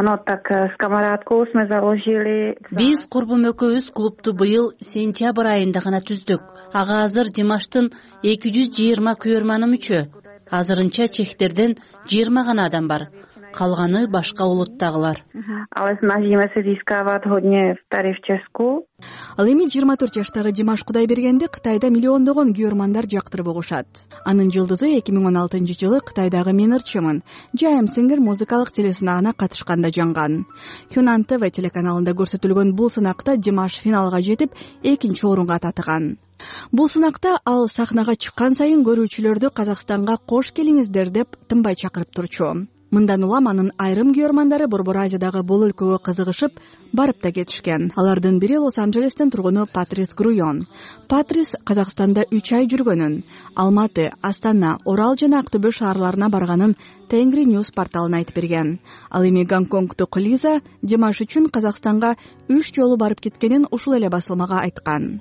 [SPEAKER 5] Биз курбум экөөбүз клубту быйыл сентябрь айында гана түздүк. Ага азыр Димаштын 220 көрөрманы мүчө. Азырынча чехтерден 20 гана адам бар. Калганы башка улуттагылар.
[SPEAKER 4] Ал эми 24 жаштагы Димаш Кудайбергенди Кытайда миллиондогон көрөрмандар жактырып угушат. Анын жылдызы 2016-жылы Кытайдагы Мен ырчымын Жайым Сингер музыкалык телесынагына катышканда жанган. Хюнан ТВ телеканалында көрсөтүлгөн бул сынакта Димаш финалга жетип, 2-орунга татыган. Бул сынакта ал сахнага чыккан сайын көрүүчүлөрдү Казакстанга кош келиңиздер деп тынбай чакырып турчу. Мындан улам анын айрым көрөрмандары Борбор Азиядагы бул өлкөгө кызыгышып, барып да кетишкен. Алардын бири Лос-Анджелестин тургуну Патрис Груйон. Патрис Казакстанда 3 ай жүргөнүн, Алматы, Астана, Орал жана Актөбө шаарларына барганын Тенгри Ньюс порталына айтып берген. Ал эми Гонконгдук Лиза Димаш үчүн Казакстанга 3 жолу барып кеткенин ушул эле басылмага айткан.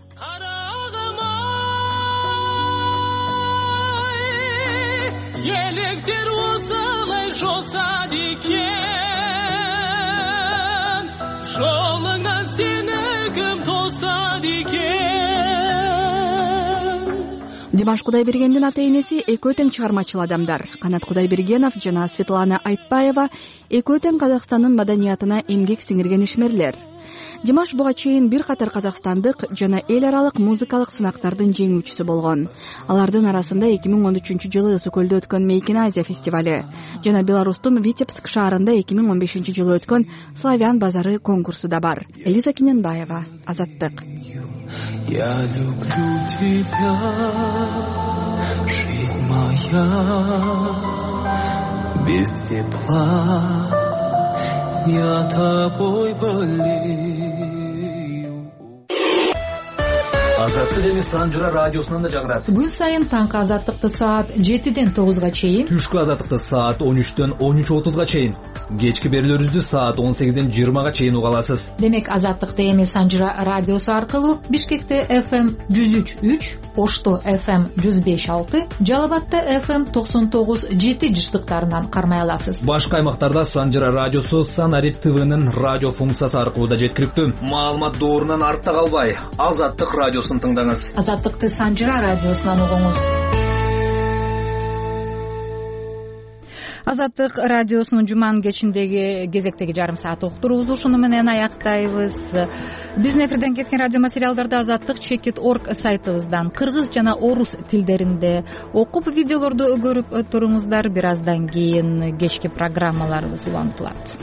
[SPEAKER 23] Електер осылай жосады екен, жолыңнан сені кім тосады екен.
[SPEAKER 4] Димаш Кудайбергендин ата-энеси экөө тең чыгармачыл адамдар. Канат Кудайбергенов жана Светлана Айтпаева экөө тең Казакстандын маданиятына эмгек сиңирген ишмерлер. Димаш буга чейин бир катар казакстандык жана эл аралык музыкалык сынактардын жеңүүчүсү болгон. Алардын арасында 2013-жылы Ысык көлдө өткөн Мейкин Азия фестивали жана Беларустун Витебск шаарында 2015-жылы өткөн Славян базары конкурсу да бар. Элиза Кененбаева, Азаттык.
[SPEAKER 23] Я люблю тебя, жизнь моя, без тепла. Я тобой болею.
[SPEAKER 3] Азаттык эми Санжыра радиосунан да жаңырат.
[SPEAKER 1] Күн сайын таңкы азаттыкты саат 7-ден 9-га чейин,
[SPEAKER 3] түшкү азаттыкты саат 13-төн 13:30-га чейин, кечки берүүлөрүбүздү саат 18-ден 20-га чейин уга аласыз.
[SPEAKER 1] Демек азаттыкты эми Санжыра радиосу аркылуу Бишкекте FM 103.3, Ошто FM 105.6, Жалал-Абадта FM 99.7 жыштыктарынан кармай аласыз.
[SPEAKER 3] Башка аймактарда Санжыра радиосу Санарип ТВнын радио функциясы аркылуу да жеткиликтүү. Маалымат доорунан артта калбай, Азаттык радиосун тыңдаңыз.
[SPEAKER 1] Азаттыкты Санжыра радиосунан угуңуз. Азаттык радиосунун жуманын кечиндеги кезектеги жарым саат уктуруубузду ушуну менен аяктайбыз. Биздин эфирден кеткен радио материалдарды azattik.org сайтыбыздан кыргыз жана орус тилдеринде окуп, видеолорду көрүп туруңуздар. Бир аздан кийин кечки программаларыбыз улантылат.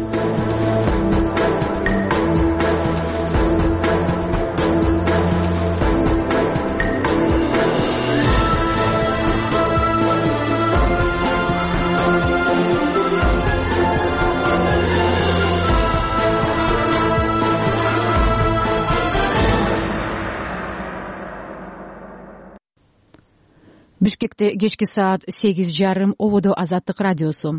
[SPEAKER 1] Бишкекте кечки саат 8:30, ободо Азаттык радиосу.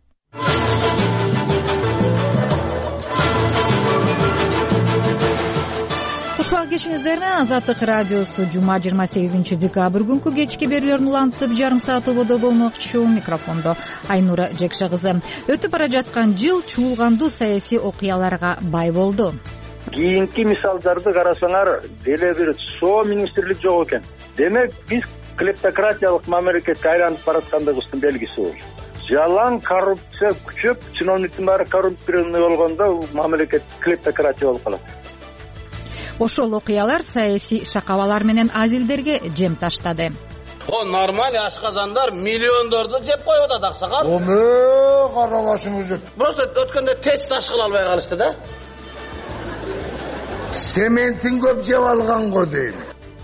[SPEAKER 1] Кушубал кечиңиздер менен Азаттык радиосу жума 28 декабрь күнкү кечки берүүлөрүн улантып жарым саат ободо болмокчу. Микрофондо Айнура Жекша кызы. Өтүп бара жаткан жыл чуулгандуу саясий окуяларга бай болду.
[SPEAKER 2] Кийинки мисалдарды карасаңар, деле бир соо министрлик жок экен. Демек биз клептократиялык мамлекетке айланып бараткандыгыбыздын белгиси бул. Жалаң коррупция күчөп, чиновниктин баары коррумпированный болгондо мамлекет клептократия болуп калат.
[SPEAKER 1] Ошол окуялар саясий шакабалар менен азилдерге жем таштады.
[SPEAKER 7] Нормаль ашказандар миллиондорду жеп коюп атат аксакал.
[SPEAKER 8] Карабашыңыз жеп.
[SPEAKER 7] Просто өткөндө тест ташкыла албай калышты да.
[SPEAKER 8] Сементин көп жеп алган го дейм.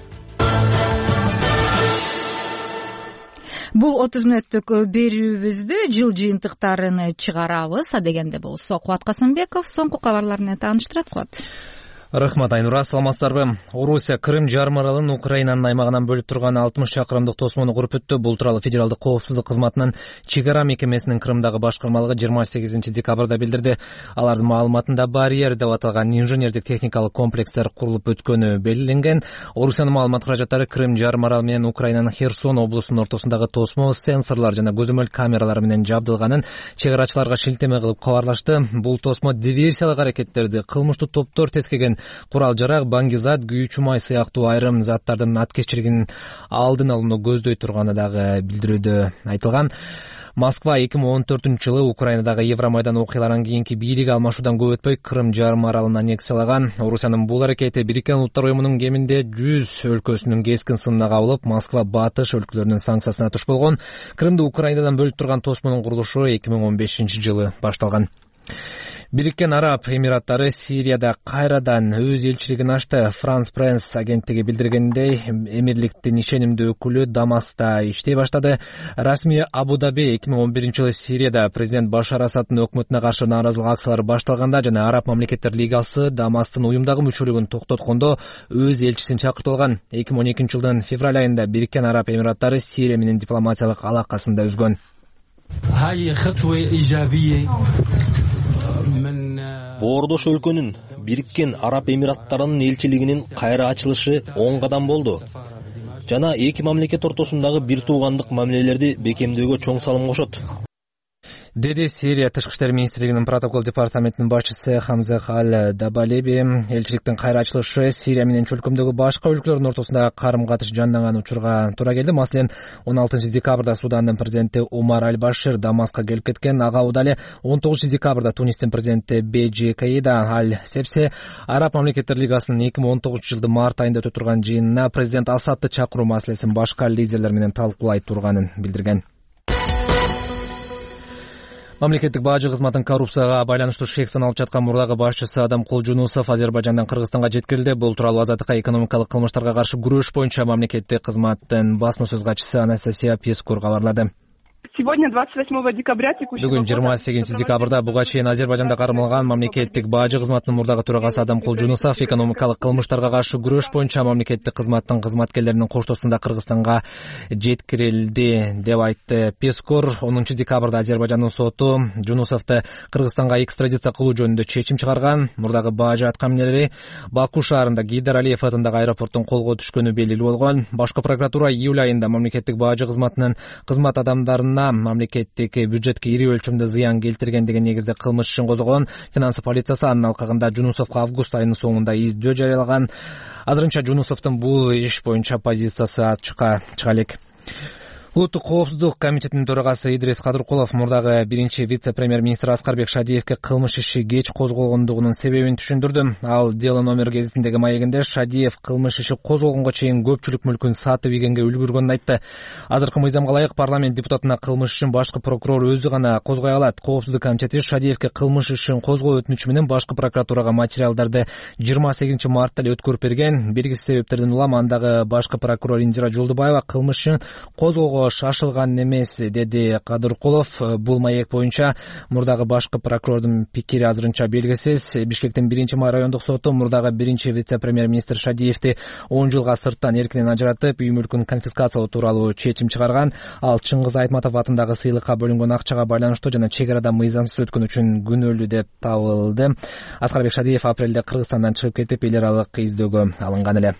[SPEAKER 1] Бул 30 мүнөттүк берүүбүздү жыл жыйынтыктарын чыгарабыз. Адегенде болсо Кубат Касымбеков соңку кабарлар менен тааныштырат. Кубат.
[SPEAKER 3] Рахмат, Айнура. Саламатсыздарбы? Орусия Крым жарым аралын Украинанын аймагынан бөлүп турган 60 чакырымдык тосмону куруп өттү. Бул тууралуу Федералдык коопсуздук кызматынын чек ара мекемесинин Крымдагы башкармалыгы 28 декабрда билдирди. Алардын маалыматында барьер деп аталган инженердик техникалык комплекстер курулуп өткөнү белгиленген. Орусиянын маалымат каражаттары Крым жарым аралы менен Украинанын Херсон облусунун ортосундагы тосмо сенсорлор жана көзөмөл камералар менен жабдылганын чек арачыларга шилтеме кылып кабарлашты. Бул тосмо диверсиялык аракеттерди, кылмыштуу топтор тескеген курал жарак, баңгизат, күйүүчү май сыяктуу айрым заттардын аткеччилигинин алдын алууну көздөй турганы дагы билдирүүдө айтылган. Москва 2014-жылы Украинадагы Евромайдан окуяларынан кийинки бийлик алмашуудан көп өтпөй Крым жарым аралын аннексиялаган. Орусиянын бул аракети Бириккен Улуттар уюмунун кеминде 100 өлкөсүнүн кескин сынына кабылып, Москва батыш өлкөлөрүнүн санкциясына туш болгон. Крымды Украинадан бөлүп турган тосмонун курулушу 2015-жылы башталган. Бириккен Араб Эмираттары Сирияда кайрадан өз элчилигин ачты. Франс Пресс агенттиги билдиргендей, эмирликтин ишенимдүү өкүлү Дамаста иштей баштады. Расмий Абу-Даби 2011-жылы Сирияда президент Башар Асаддын өкмөтүнө каршы нааразылык акциялары башталганда жана Араб мамлекеттер лигасы Дамастын уюмдагы мүчөлүгүн токтоткондо өз элчисин чакыртып алган. 2012-жылдын февраль айында Бириккен Араб Эмираттары Сирия менен дипломатиялык алакасын да үзгөн.
[SPEAKER 17] Боордош өлкөнүн Бириккен Араб Эмираттарынын элчилигинин кайра ачылышы оң кадам болду жана эки мамлекет ортосундагы бир туугандык мамилелерди бекемдөөгө чоң салым кошот,
[SPEAKER 3] деди Сирия Тышкы иштер министрлигинин протокол департаментинин башчысы Хамзах Аль-Дабалеби. Элчиликтин кайра ачылышы Сирия менен чөлкөмдөгү башка өлкөлөрдүн ортосундагы карым-катыш жанданган учурга туура келди. Маселен, 16 декабрда Судандын президенти Умар Аль-Башир Дамаска келип кеткен. Ага удале 19 декабрда Тунистин президенти Беджи Каида Аль-Сепсе Араб мамлекеттер лигасынын 2019-жылдын март айында өтө турган жыйынына президент Асадты чакыруу маселесин башка лидерлер менен талкуулай турганын билдирген. Мамлекеттик бажы кызматынын коррупцияга байланыштуу шектен алып жаткан мурдагы башчысы Адамкул Жунусов Азербайжандан Кыргызстанга жеткирилди. Бул тууралуу Азаттыкка экономикалык кылмыштарга каршы күрөш боюнча мамлекеттик кызматтын басма сөз катчысы Анастасия Пескур кабарлады.
[SPEAKER 11] Сегодня 28 декабря
[SPEAKER 3] Бүгүн 28 декабрда буга чейин Азербайжанда кармалган мамлекеттик бажы кызматынын мурдагы төрагасы Адамкул Жунусов экономикалык кылмыштарга каршы күрөш боюнча мамлекеттик кызматтын кызматкерлеринин коштоосунда Кыргызстанга жеткирилди деп айтты Пескур. 10 декабрда Азербайжандын соту Жунусовду Кыргызстанга экстрадиция кылуу жөнүндө чечим чыгарган. Мурдагы бажы аткаминерлери Баку шаарында Гейдар Алиев атындагы аэропорттун колго түшкөнү белгилүү болгон. Башкы прокуратура июль айында мамлекеттик бажы кызматынын кызмат адамдарына мамлекеттик бюджетке ири өлчөмдө зыян келтирген деген негизде кылмыш ишин козгогон. Финансы полициясы анын алкагында Жунусовго август айынын соңунда издөө жарыялаган. Азырынча Жунусовдун бул иш боюнча позициясы ачыкка чыга элек. Улуттук коопсуздук комитетинин төрагасы Идрис Кадыркулов мурдагы биринчи вице-премьер-министр Аскарбек Шадиевке кылмыш иши кеч козголгондугунун себебин түшүндүрдү. Ал Дело номер гезитиндеги маегинде Шадиев кылмыш иши козголгонго чейин көпчүлүк мүлкүн сатып ийгенге үлгүргөнүн айтты. Азыркы мыйзамга ылайык парламент депутатына кылмыш ишин башкы прокурор өзү гана козгой алат. Коопсуздук комитети Шадиевке кылмыш ишин козгоо өтүнүчү менен башкы прокуратурага материалдарды 28 мартта эле өткөрүп берген. Белгисиз себептерден улам андагы башкы прокурор Индира Жолдубаева кылмыш ишин козгоого шашылган эмес, деди Кадыркулов. Бул маек боюнча мурдагы башкы прокурордун пикири азырынча белгисиз. Бишкектин 1-май райондук соту мурдагы биринчи вице-премьер-министр Шадиевди 10 жылга сырттан эркинен ажыратып, үй мүлкүн конфискациялоо тууралуу чечим чыгарган. Ал Чыңгыз Айтматов атындагы сыйлыкка бөлүнгөн акчага байланыштуу жана чек арада мыйзамсыз өткөн үчүн күнөөлүү деп табылды. Аскарбек Шадиев апрелде Кыргызстандан чыгып кетип, эл аралык издөөгө алынган эле.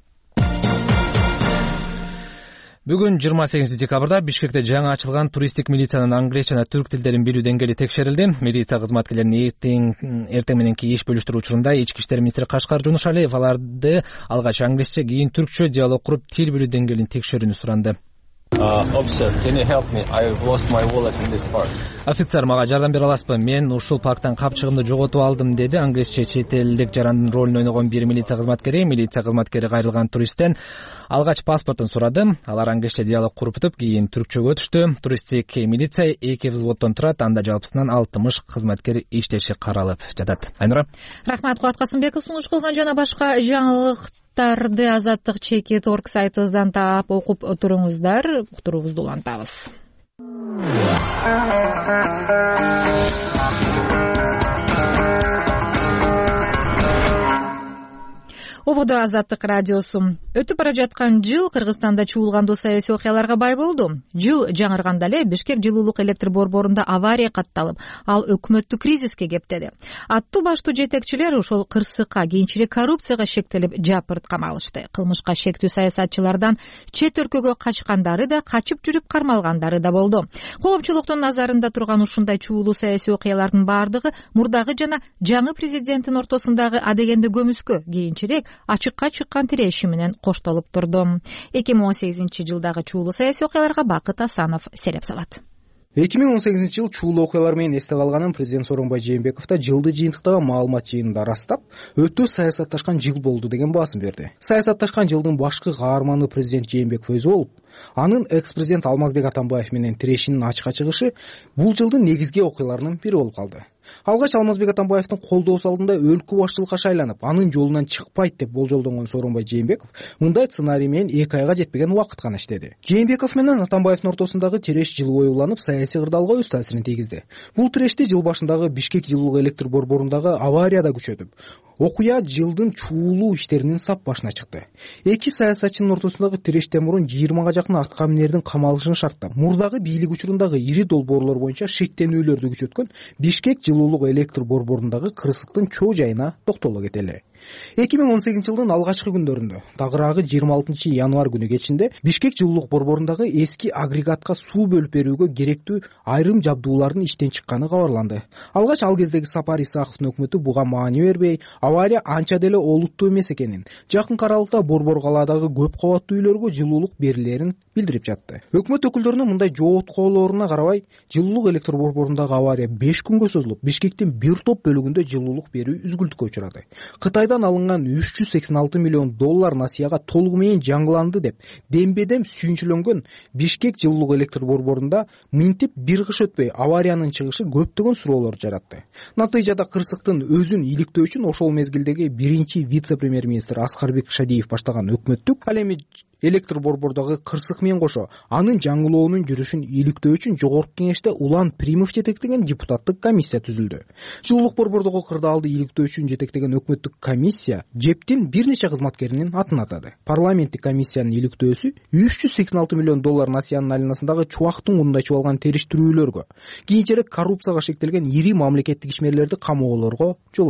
[SPEAKER 3] Бүгүн 28 декабрда Бишкекте жаңы ачылган туристтик милициянын англис жана түрк тилдерин билүү деңгээли текшерилди. Милиция кызматкерлеринин эртең мененки иш бөлүштүрүү учурунда Ички иштер министри Кашкар Жунушалиев аларды алгач англисче, кийин түркчө диалог куруп тил билүү деңгээлин текшерүүнү суранды. Офицер, мага жардам бере аласызбы? Мен ушул парктан капчыгымды жоготуп алдым, деди англисче чет элдик жарандын ролун ойногон бир милиция кызматкери. Милиция кызматкери кайрылган туристтен алгач паспортун сурады. Алар англисче диалог куруп, кийин түркчөгө өтүштү. Туристтик милиция 2 взводдон турат. Анда жалпысынан 60 кызматкер иштеши каралып жатат. Айнура.
[SPEAKER 1] Рахмат, Кубат Касымбеков сунуш кылган жана башка жаңылыктарды Азаттык чекит орг сайтыбыздан таап окуп туруңуздар. Уктуруубузду улантабыз. Ободо Азаттык радиосу. Өтүп бара жаткан жыл Кыргызстанда чуулгандуу саясий окуяларга бай болду. Жыл жаңырганда эле Бишкек жылуулук электр борборунда авария катталып, ал өкмөттү кризиске кептеди. Аттуу баштуу жетекчилер ошол кырсыкка, кийинчерээк коррупцияга шектелип жапырт камалышты. Кылмышка шектүү саясатчылардан чет өлкөгө качкандары да, качып жүрүп кармалгандары да болду. Коопчулуктун назарында турган ушундай чуулуу саясий окуялардын бардыгы мурдагы жана жаңы президенттин ортосундагы адегенди көмүскө, кийинчерээк ачыкка чыккан тиреши менен коштолуп турду. 2018 жылдагы чуулуу саясий окуяларга Бакыт Асанов сереп салат.
[SPEAKER 6] 2018 жыл чуулуу окуялар менен эсте калганын президент Сооронбай Жээнбеков да жылды жыйынтыктагы маалымат жыйынында ырастап, өтө саясатташкан жыл болду деген баасын берди. Саясатташкан жылдын башкы каарманы президент Жээнбеков өзү болуп, анын экс-президент Алмазбек Атамбаев менен тирешинин ачыкка чыгышы бул жылдын негизги окуяларынын бири болуп калды. Алгач Алмазбек Атамбаевдин колдоосу алдында өлкө башчылыкка шайланып, анын жолунан чыкпайт деп болжолдонгон Сооронбай Жээнбеков мындай сценарий менен 2 айга жетпеген убакыт гана иштеди. Жээнбеков менен Атамбаевдин ортосундагы тиреш жыл бою уланып, саясий кырдаалга өз таасирин тийгизди. Бул тирешти жыл башындагы Бишкек жылуулук электр борборундагы аварияда күчөтүп, окуя жылдын чуулуу иштеринин сап башына чыкты. Эки саясатчынын ортосундагы тирештен мурун 20га жакын атка минердин камалышын шарттап, мурдагы бийлик учурундагы ири долбоорлор боюнча шектенүүлөрдү күчөткөн Бишкек жылуулук электр борборундагы кырсыктын чоо жайына токтоло кетели. 2018 жылдын алгачкы күндөрүндө, тагыраагы 26 январь күнү кечинде Бишкек жылуулук борборундагы эски агрегатка суу бөлүп берүүгө керектүү айрым жабдуулардын иштен чыкканы кабарланды. Алгач ал кездеги Сапар Исаковдун өкмөтү буга маани бербей, авария анча деле олуттуу эмес экенин, жакын аралыкта борбор калаадагы көп кабаттуу үйлөргө жылуулук берилерин билдирип жатты. Өкмөт өкүлдөрүнүн мындай жооткоолоруна карабай, жылуулук электр борборундагы авария 5 күнгө созулуп, Бишкектин бир топ бөлүгүндө жылуулук берүү үзгүлтүккө учурады. Кытайдан алынган 386 миллион доллар насыяга толугу менен жаңыланды деп дембедем сүйүнчүлөнгөн Бишкек жылуулук электр борборунда минтип бир кыш өтпөй авариянын чыгышы көптөгөн суроолорду жаратты. Натыйжада кырсыктын өзүн иликтөө үчүн ошол мезгилдеги биринчи вице-премьер-министр Аскарбек Шадиев баштаган өкмөттүк, ал эми электр борбордогу кырсык менен кошо анын жаңылоонун жүрүшүн иликтөө үчүн жогорку кеңеште Улан Примов жетектеген депутаттык комиссия түзүлдү. Жылуулук борбордогу кырдаалды иликтөө үчүн жетектеген өкмөттүк комиссия ЖЭПтин бир нече кызматкеринин атын атады. Парламенттик комиссиянын иликтөөсү 386 миллион доллар насыянын айланасындагы чубактын мурдайчып алган териштирүүлөргө, кийинчерээк коррупцияга шектелген ири мамлекеттик ишмерлерди камоолорго жол ачты.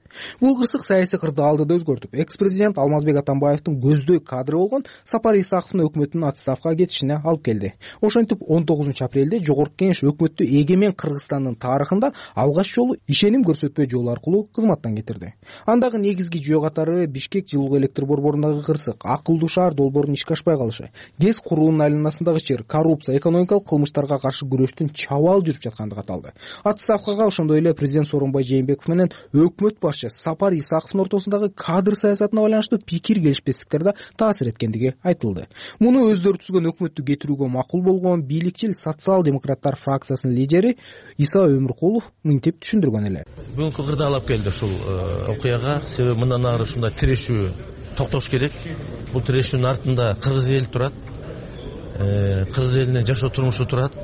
[SPEAKER 6] Бул кырсык саясий кырдаалды да өзгөртүп, экс-президент Алмазбек Атамбаевдин көздөй кадры болгон Сапар Исаковдун өкмөттүн отставкага кетишине алып келди. Ошентип 19 апрелде Жогорку Кеңеш өкмөттү эгемен Кыргызстандын тарыхында алгач жолу ишеним көрсөтпөө жол аркылуу кызматтан кетирди. Андагы негизги жүйө катары Бишкек жылуу электр борборундагы кырсык, акылдуу шаар долбоорунун ишке ашпай калышы, ГЭС куруунун айланасындагы чыр, коррупция, экономикалык кылмыштарга каршы күрөштүн чабаал жүрүп жаткандыгы аталды. Отставкага ошондой эле президент Сооронбай Жээнбеков менен өкмөт башчы Сапар Исаковдун ортосундагы кадр саясатына байланыштуу пикир келишпестиктер да таасир эткендиги айтылды. Муну өздөрү түзгөн өкмөттү кетирүүгө макул болгон бийликчил социал-демократтар фракциясынын лидери Иса Өмүркулов мынтип түшүндүргөн эле.
[SPEAKER 9] Бүгүнкү кырдаал алып келди ушул окуяга, себеби мындан ары ушундай тирешүү токтош керек. Бул тирешүүнүн артында кыргыз эли турат, кыргыз элинин жашоо турмушу турат,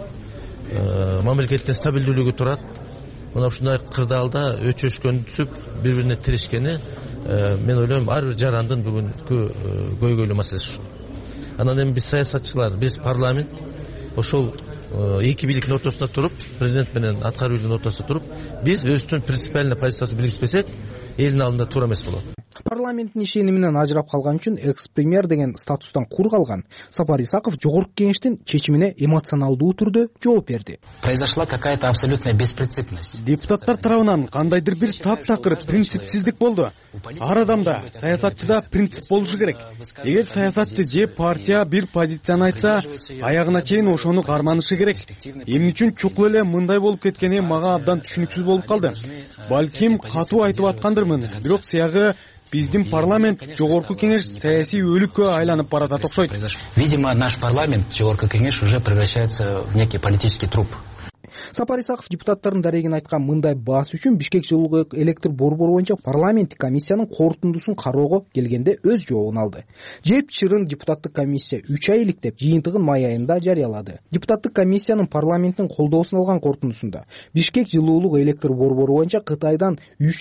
[SPEAKER 9] мамлекеттин стабилдүүлүгү турат. Мына ушундай кырдаалда өчөшкөн түсүп, бири-бирине тирешкени мен ойлойм ар бир жарандын бүгүнкү көйгөйлүү маселеси ушул. Анан эми биз саясатчылар, биз парламент ошол эки бийликтин ортосунда туруп, президент менен аткаруу бийлигинин ортосунда туруп, биз өзүбүздүн принципиальный позициясын белгилеспесек, элдин алдында туура эмес болот.
[SPEAKER 6] Парламенттин ишениминен ажырап калган үчүн экс-премьер деген статустан кур калган Сапар Исаков Жогорку Кеңештин чечимине эмоционалдуу түрдө жооп берди.
[SPEAKER 12] Произошла какая-то абсолютная беспринципность.
[SPEAKER 13] Депутаттар тарабынан кандайдыр бир таптакыр принципсиздик болду. Ар адамда, саясатчыда принцип болушу керек. Эгер саясатчы же партия бир позицияны айтса, аягына чейин ошону карманышы керек. Эмне үчүн чукул эле мындай болуп кеткени мага абдан түшүнүксүз болуп калды. Балким катуу айтып аткандырмын, бирок сыягы биздин парламент Жогорку Кеңеш саясий өлүккө айланып баратат окшойт.
[SPEAKER 12] Видимо, наш парламент Жогорку Кеңеш уже превращается в некий политический труп.
[SPEAKER 6] Сапар Исаков депутаттардын дарегин айткан мындай баас үчүн Бишкек жылуу электр борбору боюнча парламенттик комиссиянын корутундусун кароого келгенде өз жообун алды. Жеп чырын депутаттык комиссия 3 ай иликтеп, жыйынтыгын май айында жарыялады. Депутаттык комиссиянын парламенттин колдоосун алган корутундусунда Бишкек жылуулук электр борбору боюнча Кытайдан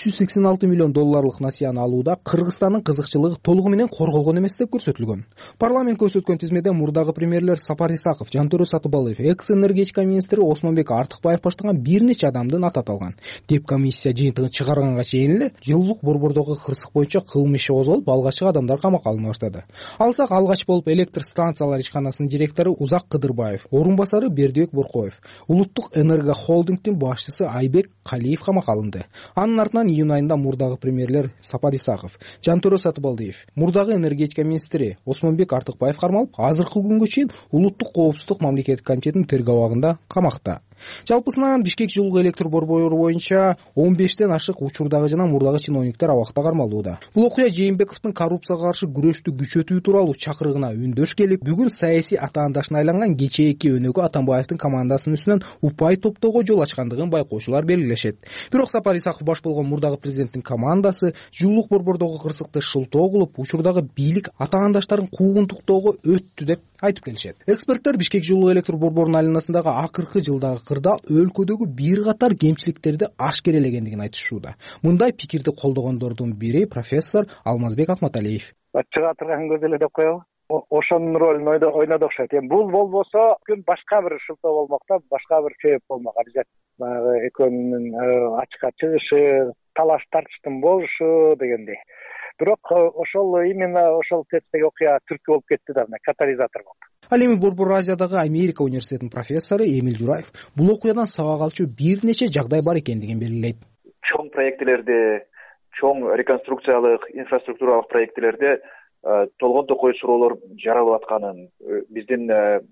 [SPEAKER 6] 386 миллион долларлык насыяны алууда Кыргызстандын кызыкчылыгы толугу менен корголгон эмес деп көрсөтүлгөн. Парламент көрсөткөн тизмеде мурдагы премьерлер Сапар Исаков, Жантөрө Сатыбалыев, экс-энергетика министри Осмонбек Артыкбаев баштаган бир нече адамдын аты аталган. Деп комиссия жыйынтыгын чыгарганга чейин эле жылуулук борбордогу кырсык боюнча кылмыш иши козголуп, алгачкы адамдар камакка алына баштады. Алсак алгач болуп электр станциялар ишканасынын директору Узак Кыдырбаев, орун басары Бердибек Буркоев, улуттук энерго холдингдин башчысы Айбек Калиев камакка алынды. Анын артынан июнь айында мурдагы премьерлер Сапар Исаков, Жантөрө Сатыбалдиев, мурдагы энергетика министри Осмонбек Артыкбаев кармалып, азыркы күнгө чейин улуттук коопсуздук мамлекеттик комитетинин тергөө абагында камакта. Жалпысынан Бишкек жылуу электр борбору боюнча 15тен ашык учурдагы жана мурдагы чиновниктер абакта кармалууда. Бул окуя Жээнбековдун коррупцияга каршы күрөштү күчөтүү тууралуу чакырыгына үндөш келип, бүгүн саясий атаандашына айланган кечээки өнөгө Атамбаевдин командасынын үстүнөн упай топтоого жол ачкандыгын байкоочулар белгилешет. Бирок Сапар Исаков баш болгон мурдагы президенттин командасы жылуулук борбордогу кырсыкты шылтоо кылып, учурдагы бийлик атаандаштарын куугунтуктоого өттү деп айтып келишет. Эксперттер Бишкек жылуу электр борборунун айланасындагы акыркы жылдагы кырдаал өлкөдөгү бир катар кемчиликтерди ашкерелегендигин айтышууда. Мындай пикирди колдогондордун бири профессор Алмазбек Акматалиев.
[SPEAKER 2] Чыга турган көз эле деп коелу. Ошонун ролун ойноду окшойт. Эми бул болбосо күн башка бир шылтоо болмок да, башка бир себеп болмок. Баягы экөөнүн ачыкка чыгышы, талаш тартыштын болушу дегендей. Бирок ошол именно ошол тесттеги окуя түрткү болуп кетти да, катализатор болду.
[SPEAKER 6] Ал эми Борбор Азиядагы Америка университетинин профессору Эмил Жураев бул окуядан сабак алчу бир нече жагдай бар экендигин белгилейт.
[SPEAKER 24] Чоң проектилерде, чоң реконструкциялык, инфраструктуралык проектилерде толгон токой суроолор жаралып атканын, биздин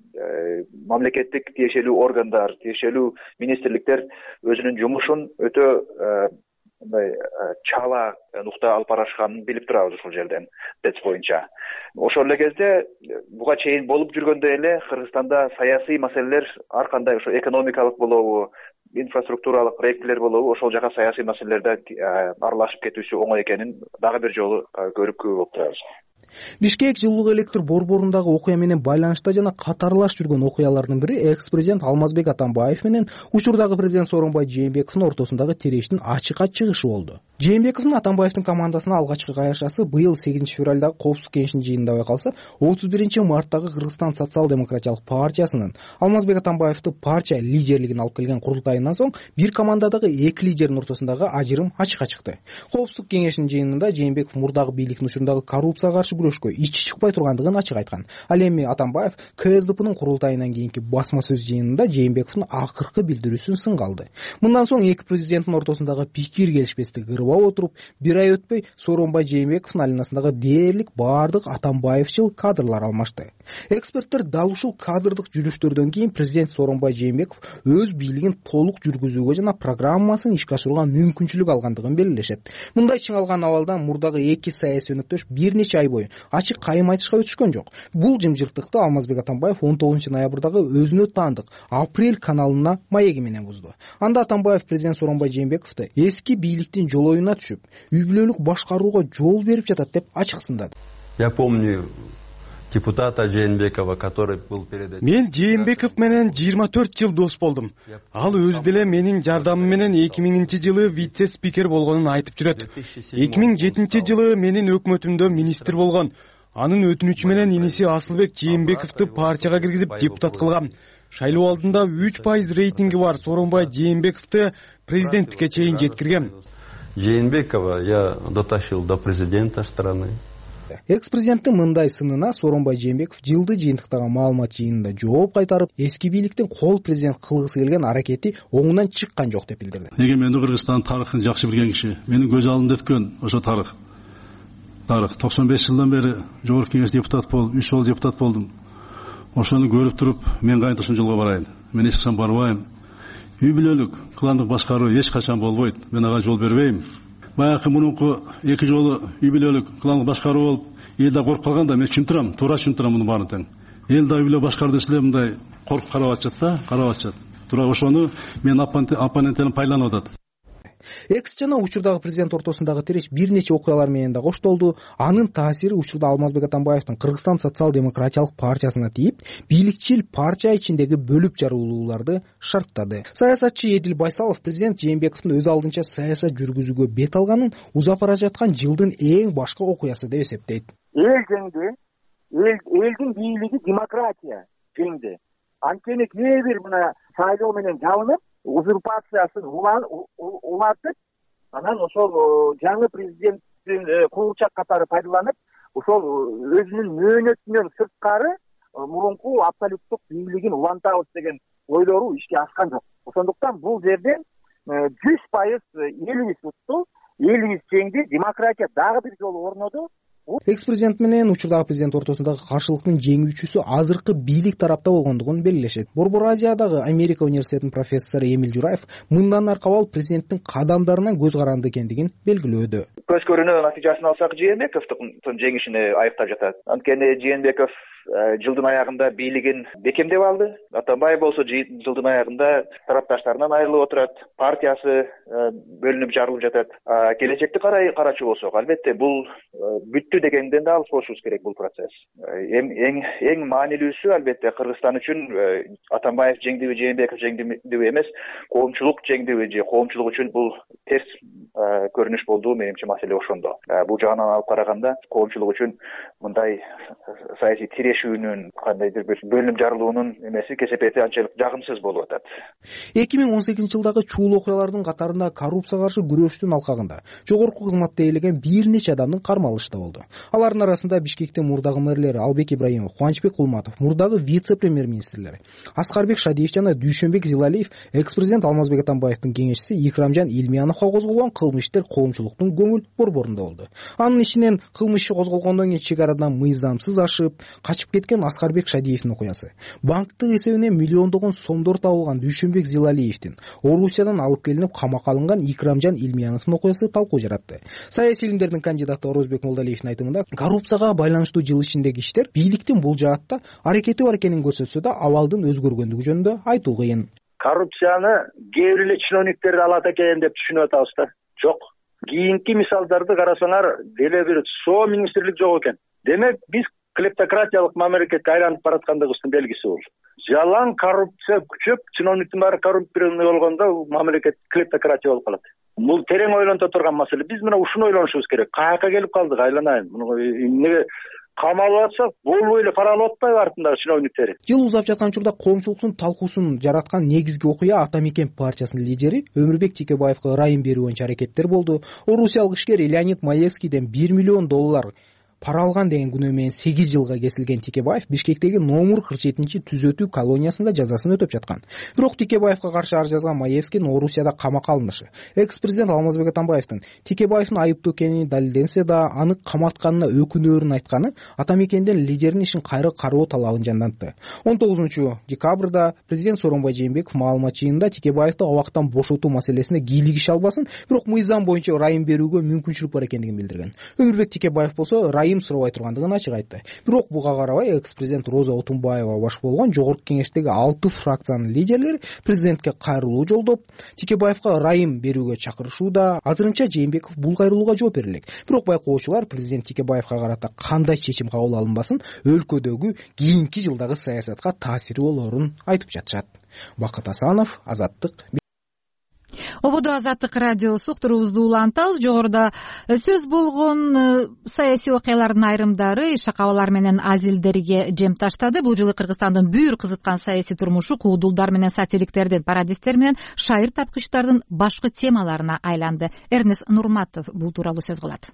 [SPEAKER 24] мамлекеттик тиешелүү органдар, тиешелүү министрликтер өзүнүн жумушун өтө мындай чала нукта алып барышканын билип турабыз ушул жерден ТЭЦ боюнча. Ошол эле кезде буга чейин болуп жүргөндөй эле Кыргызстанда саясий маселелер ар кандай ошо экономикалык болобу, инфраструктуралык проектилер болобу, ошол жака саясий маселелерде аралашып кетүүсү оңой экенин дагы бир жолу көрүп болуп турабыз.
[SPEAKER 6] Бишкек жылуулук электр борборундагы окуя менен байланышта жана катарлаш жүргөн окуялардын бири экс-президент Алмазбек Атамбаев менен учурдагы президент Сооронбай Жээнбековдун ортосундагы тирештин ачыкка чыгышы болду. Жээнбековдун Атамбаевдин командасына алгачкы кайрышасы быйыл 8 февралдагы Коопсуздук кеңешинин жыйынында байкалса, 31 марттагы Кыргызстан социал-демократиялык партиясынын Алмазбек Атамбаевди партия лидерлигине алып келген курултайынан соң бир командадагы эки лидердин ортосундагы ажырым ачыкка чыкты. Коопсуздук кеңешинин жыйынында Жээнбеков мурдагы бийликтин учурундагы коррупцияга каршы күрөшкө ичи чыкпай тургандыгын ачык айткан. Ал эми Атамбаев КСДПнын курултайынан кийинки басма сөз жыйынында Жээнбековдун акыркы билдирүүсүн сынга алды. Мындан соң эки президенттин ортосундагы пикир келишпестик ырбап отуруп, бир ай өтпөй Сооронбай Жээнбековдун алынасындагы дээрлик баардык Атамбаевчыл кадрлар алмашты. Эксперттер дал ушул кадрдык жүрүштөрдөн кийин президент Сооронбай Жээнбеков өз бийлигин толук жүргүзүүгө жана программасын ишке ашырууга мүмкүнчүлүк алгандыгын белгилешет. Мындай чыңалган абалдан мурдагы эки саясий өнөктөш бир нече ай бою ачык кайым айтышка өтүшкөн жок. Бул жымжырттыкты Алмазбек Атамбаев 19 ноябрдагы өзүнө таандык Апрель каналына маеги менен бузду. Анда Атамбаев президент Сооронбай Жээнбековду эски бийликтин жолоюна түшүп, үй бүлөлүк башкарууга жол берип жатат деп ачык сындады.
[SPEAKER 10] Я помню депутата Жээнбекова, который был перед...
[SPEAKER 13] Мен Жээнбеков менен 24 жыл дос болдум. Ал өзү деле менин жардамым менен 2000-жылы вице-спикер болгонун айтып жүрөт. 2007-жылы менин өкмөтүмдө министр болгон. Анын өтүнүчү менен иниси Асылбек Жээнбековду партияга киргизип депутат кылган. Шайлоо алдында 3% рейтинги бар Сооронбай Жээнбековду президенттикке чейин жеткирген.
[SPEAKER 10] Жээнбекова я дотащил до президента страны.
[SPEAKER 6] Экс-президенттин мындай сынына Сооронбай Жээнбеков жылды жыйынтыктагы маалымат жыйынында жооп кайтарып, эски бийликтин кол президент кылгысы келген аракети оңунан чыккан жок деп билдирди.
[SPEAKER 14] Эгеменди Кыргызстан тарыхын жакшы билген киши, менин көз алдымда өткөн ошо тарых 95 жылдан бери жогорку кеңеш депутат болуп, 3 жол депутат болдум. Ошону көрүп туруп, мен кантип ушул жолго барайын? Мен эч качан барбайм. Үй бүлөлүк, кландык башкаруу эч качан болбойт. Мен ага жол бербейм. Баягы мурунку 2 жолу үй бүлөлүк, кландык башкаруу болуп, элде коркуп калганда мен түшүндүрөм, туура түшүндүрөм муну баарын тең. Элде үй бүлө башкаруу десе мындай коркуп карап атышат. Туура ошону мен оппоненттерим пайланып атат.
[SPEAKER 6] Экс жана учурдагы президент ортосундагы тиреш бир нече окуялар менен да коштолду. Анын таасири учурда Алмазбек Атамбаевдин Кыргызстан социал-демократиялык партиясына тийип, бийликчил партия ичиндеги бөлүп жаруулууларды шарттады. Саясатчы Эдил Байсалов президент Жээнбековдун өз алдынча саясат жүргүзүүгө бет алганын узап бара жаткан жылдын эң башкы окуясы деп эсептейт.
[SPEAKER 15] Эл жеңди, элдин бийлиги демократия жеңди. Анткени кээ бир мына шайлоо менен жабынып, узурпациясын улатып, анан ошол жаңы президенттин куурчак катары пайдаланып, ошол өзүнүн мөөнөтүнөн сырткары мурунку абсолюттук бийлигин улантабыз деген ойлору ишке ашкан жок. Ошондуктан бул жерден 100% элибиз утту, элибиз жеңди, демократия дагы бир жолу орноду.
[SPEAKER 6] Экс-президент менен учурдагы президент ортосундагы каршылыктын жеңүүчүсү азыркы бийлик тарапта болгондугун белгилешет. Борбор Азиядагы Америка университетинин профессору Эмиль Жураев мындан аркабал президенттин кадамдарынан көз каранды экендигин белгилөөдө.
[SPEAKER 24] Көз көрүнүү натыйжасын алсак, Жээнбековдун жеңишине айыптап жатат. Анткени Жээнбеков жылдын аягында бийлигин бекемдеп алды. Атамбаев болсо жылдын аягында тарапташтарынан айрылып отурат, партиясы бөлүнүп жарылып жатат. Келечекти карачу болсок, албетте бул бүттү дегенден да алыс болушубуз керек бул процесс. Эң маанилүүсү албетте Кыргызстан үчүн Атамбаев жеңдиби, Жээнбеков жеңдиби эмес, коомчулук жеңдиби же коомчулук үчүн бул терс көрүнүш болду. Менимче маселе ошондо. Бул жагынан алып караганда коомчулук үчүн мындай саясий тирешүүнүн, кандайдыр бир бөлүнүп жарылуунун эмеси кесепети анчалык жагымсыз болуп атат.
[SPEAKER 6] 2018-жылдагы чуул окуялардын катарында коррупцияга каршы күрөштүн алкагында жогорку кызматта ээлеген бир нече адамдын кармалышы да болду. Алардын арасында Бишкектин мурдагы мэрлери Албек Ибраимов, Кубанычбек Кулматов, мурдагы вице-премьер-министрлери Аскарбек Шадиев жана Дүйшөнбек Зилалиев, экс-президент Алмазбек Атамбаевдин кеңешчиси Икрамжан Илмияновго козголгон кылмыш иштер коомчулуктун көңүл борборунда болду. Анын ичинен кылмыш иши козголгондон кийин чек арадан мыйзамсыз ашып, качып кеткен Аскарбек Шадиевдин окуясы. Банктык эсебине миллиондогон сомдор табылган Дүйшөнбек Зилалиевдин Орусиядан алып келинип камакка алынган Икрамжан Илмияновдун окуясы талкуу жаратты. Саясий илимдердин кандидаты Орозбек Молдалиевдин айтымында, коррупцияга байланыштуу жыл ичиндеги иштер бийликтин бул жаатта аракети бар экенин көрсөтсө да, абалдын өзгөргөндүгү жөнүндө айтуу кыйын.
[SPEAKER 2] Коррупцияны кээ бир эле чиновниктер алат экен деп түшүнүп атабыз да. Жок. Кийинки мисалдарды карасаңар, деле бир соо министрлик жок экен. демек биз клептократиялык мамлекетке айланып бараткандыгыбыздын белгиси бул. Жалаң коррупция күчөп, чиновниктин баары коррумпированный болгондо мамлекет клептократия болуп калат. Бул терең ойлонто турган маселе. Биз мына ушуну ойлонушубуз керек. Каяка келип калдык, айланайын. Эмнеге камалып атсак, болбой эле пара алып атпайбы артындагы чиновниктери?
[SPEAKER 6] Жыл узап жаткан учурда коомчулуктун талкуусун жараткан негизги окуя Ата Мекен партиясынын лидери Өмүрбек Текебаевга ырайым берүү боюнча аракеттер болду. Орусиялык ишкер Леонид Маевскийден $1 миллион пара алган деген күнөө менен 8 жылга кесилген Текебаев Бишкектеги Номур 47-түзөтүү колониясында жазасын өтөп жаткан. Бирок Текебаевга каршы ар жазган Маевский Орусияда камакка алынышы. Экс-президент Алмазбек Атамбаевдин Текебаевдин айыптуу экени далилденсе да, аны каматканына өкүнөөрүн айтканы Ата Мекенден лидердин ишин кайра кароо талабын жандантты. 19-декабрда президент Сооронбай Жээнбеков маалымат жыйынында Текебаевди абактан бошотуу маселесине кийлик иш албасын, бирок мыйзам боюнча ырайым берүүгө мүмкүнчүлүк бар экендигин билдирген. Өмүрбек Текебаев болсо сурабай тургандыгын ачык айтты. Бирок буга карабай экс-президент Роза Отунбаева баш болгон Жогорку Кеңештеги 6 фракциянын лидерлери президентке кайрылуу жолдоп, Текебаевга ырайым берүүгө чакырышууда. Азырынча Жээнбеков бул кайрылууга жооп бере элек. Бирок байкоочулар президент Текебаевга карата кандай чечим кабыл алынбасын, өлкөдөгү кийинки жылдагы саясатка таасири болоорун айтып жатышат. Бакыт Асанов, Азаттык.
[SPEAKER 1] Ободо Азаттык радиосу уктуруубузду уланталы. Жогоруда сөз болгон саясий окуялардын айрымдары шакабалар менен азилдерге жем таштады. Бул жылы Кыргызстандын бүйүр кызыткан саясий турмушу куудулдар менен сатириктердин, пародисттер менен шайыр тапкычтардын башкы темаларына айланды. Эрнест Нурматов бул тууралуу сөз кылат.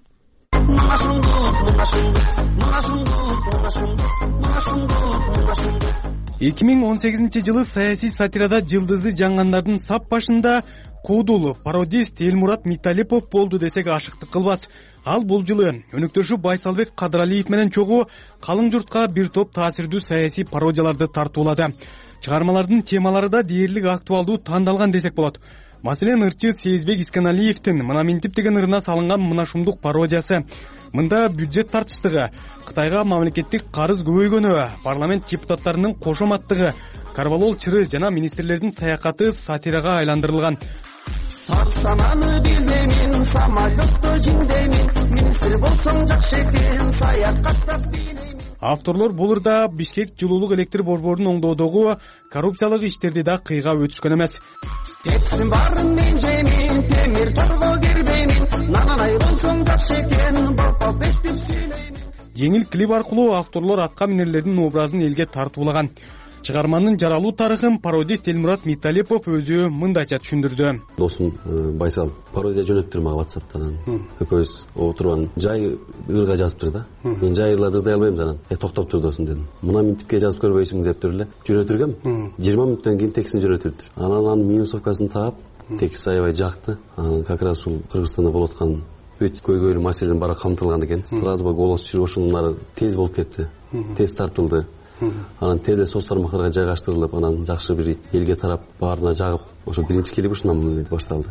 [SPEAKER 13] 2018 жылы саясий сатирада жылдызы жаңгандардын сап башында куудул пародист Элмурат Миталипов болду десек ашыктык кылбас. Ал бул жылы өнөктөшү Байсалбек Кадыралиев менен чогуу калың журтка бир топ таасирдүү саясий пародияларды тартуулады. Чыгармалардын темалары да дээрлик актуалдуу тандалган десек болот. Маселен, ырчы Сезбек Исканалиевдин «Мына ментип» деген ырына салынган мына шумдук пародиясы. Мында бюджет тартыштыгы, Кытайга мамлекеттик карыз көбөйгөнү, парламент депутаттарынын кошоматтыгы, карвалол чыры жана министрлердин саякаты сатирага айландырылган. Сарстананы билдемин, самолетто жиндемин, министр болсоң жакшы экен, саякаттап билемин. Авторлор бул ырда Бишкек жылуулук электр борборунун оңдоодогу коррупциялык иштерди да кыйга өтүшкөн эмес. Тексин барын мен жемин, темир торго кирбеймин, нананай болсоң жакшы экен, балпап эттип сүйлөймүн. Жеңил клип аркылуу авторлор атка минерлердин образын элге тартуулаган. Чыгарманын жаралуу тарыхын пародист Элмурат Миталипов өзү мындайча түшүндүрдү.
[SPEAKER 10] Досум Байсал пародия жөнөттүр мага WhatsApp'тан. Экөөбүз отурган жай ырга жазыптыр да. Мен жай ырларды ырдай албайм анан. Токтоп тур досум дедим. Мына минтипке жазып көрбөйсүң дептир эле. Жөнөтүргөм. 20 мүнөттөн кийин текстин жөнөтүлдү. Анан минусовкасын таап, текст аябай жакты. Анан как раз ушул Кыргызстанда болуп аткан бүт көйгөйлүү маселенин баары камтылган экен. Сразу голос чыгып ошонун тез болуп кетти. Тез тартылды. Анан тез соц тармактарга жайгаштырылып, анан жакшы бир элге тарап, баарына жагып, ошо биринчи клип ушундан башталды.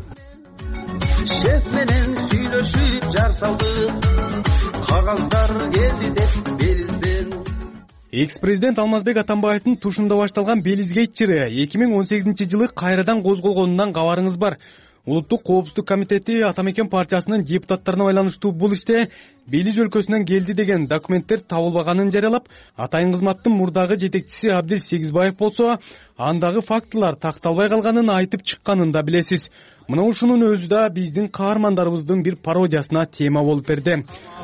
[SPEAKER 10] Шеф менен сүйлөшүп жар салды, кагаздар келди деп белизден.
[SPEAKER 13] Экс-президент Алмазбек Атамбаевдин тушунда башталган Белизгейт чыры 2018 жылы кайрадан козголгонунан кабарыңыз бар. Улуттук коопсуздук комитети Ата Мекен партиясынын депутаттарына байланыштуу бул иште Белиз өлкөсүнөн келди деген документтер табылбаганын жарыялап, атайын кызматтын мурдагы жетекчиси Абдил Сегизбаев болсо, андагы фактылар такталбай калганын айтып чыкканын да билесиз. Мына ушунун өзү да биздин каармандарыбыздын бир пародиясына тема болуп берди.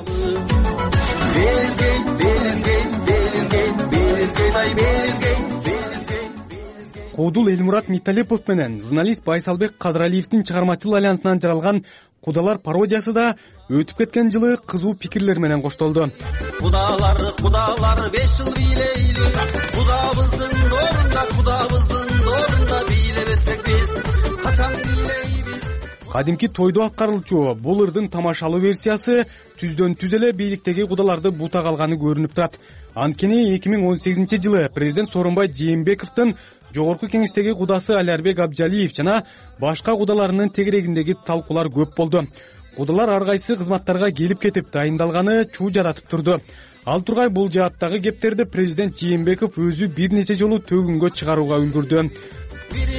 [SPEAKER 13] Куудул Элмурат Миталипов менен журналист Байсалбек Кадыралиевдин чыгармачыл альянсынан жаралган Кудалар пародиясы да өтүп кеткен жылы кызуу пикирлер менен коштолду. Кудалар 5 жыл бийлейли, кудабыздын орунда бийлебесек биз, качан бийлейбиз. Кадимки тойдо аткарылчу бул ырдын тамашалуу версиясы түздөн түз эле бийликтеги кудаларды бута калганы көрүнүп турат. Анткени 2018 жылы президент Сооронбай Жээнбековдун Жогорку Кеңештеги кудасы Алярбек Абжалиев жана башка кудаларынын тегерегиндеги талкуулар көп болду. Кудалар ар кайсы кызматтарга келип кетип дайындалганы чуу жаратып турду. Ал тургай бул жааттагы кептерди президент Жээнбеков өзү бир нече жолу төгүнгө чыгарууга үлгүрдү.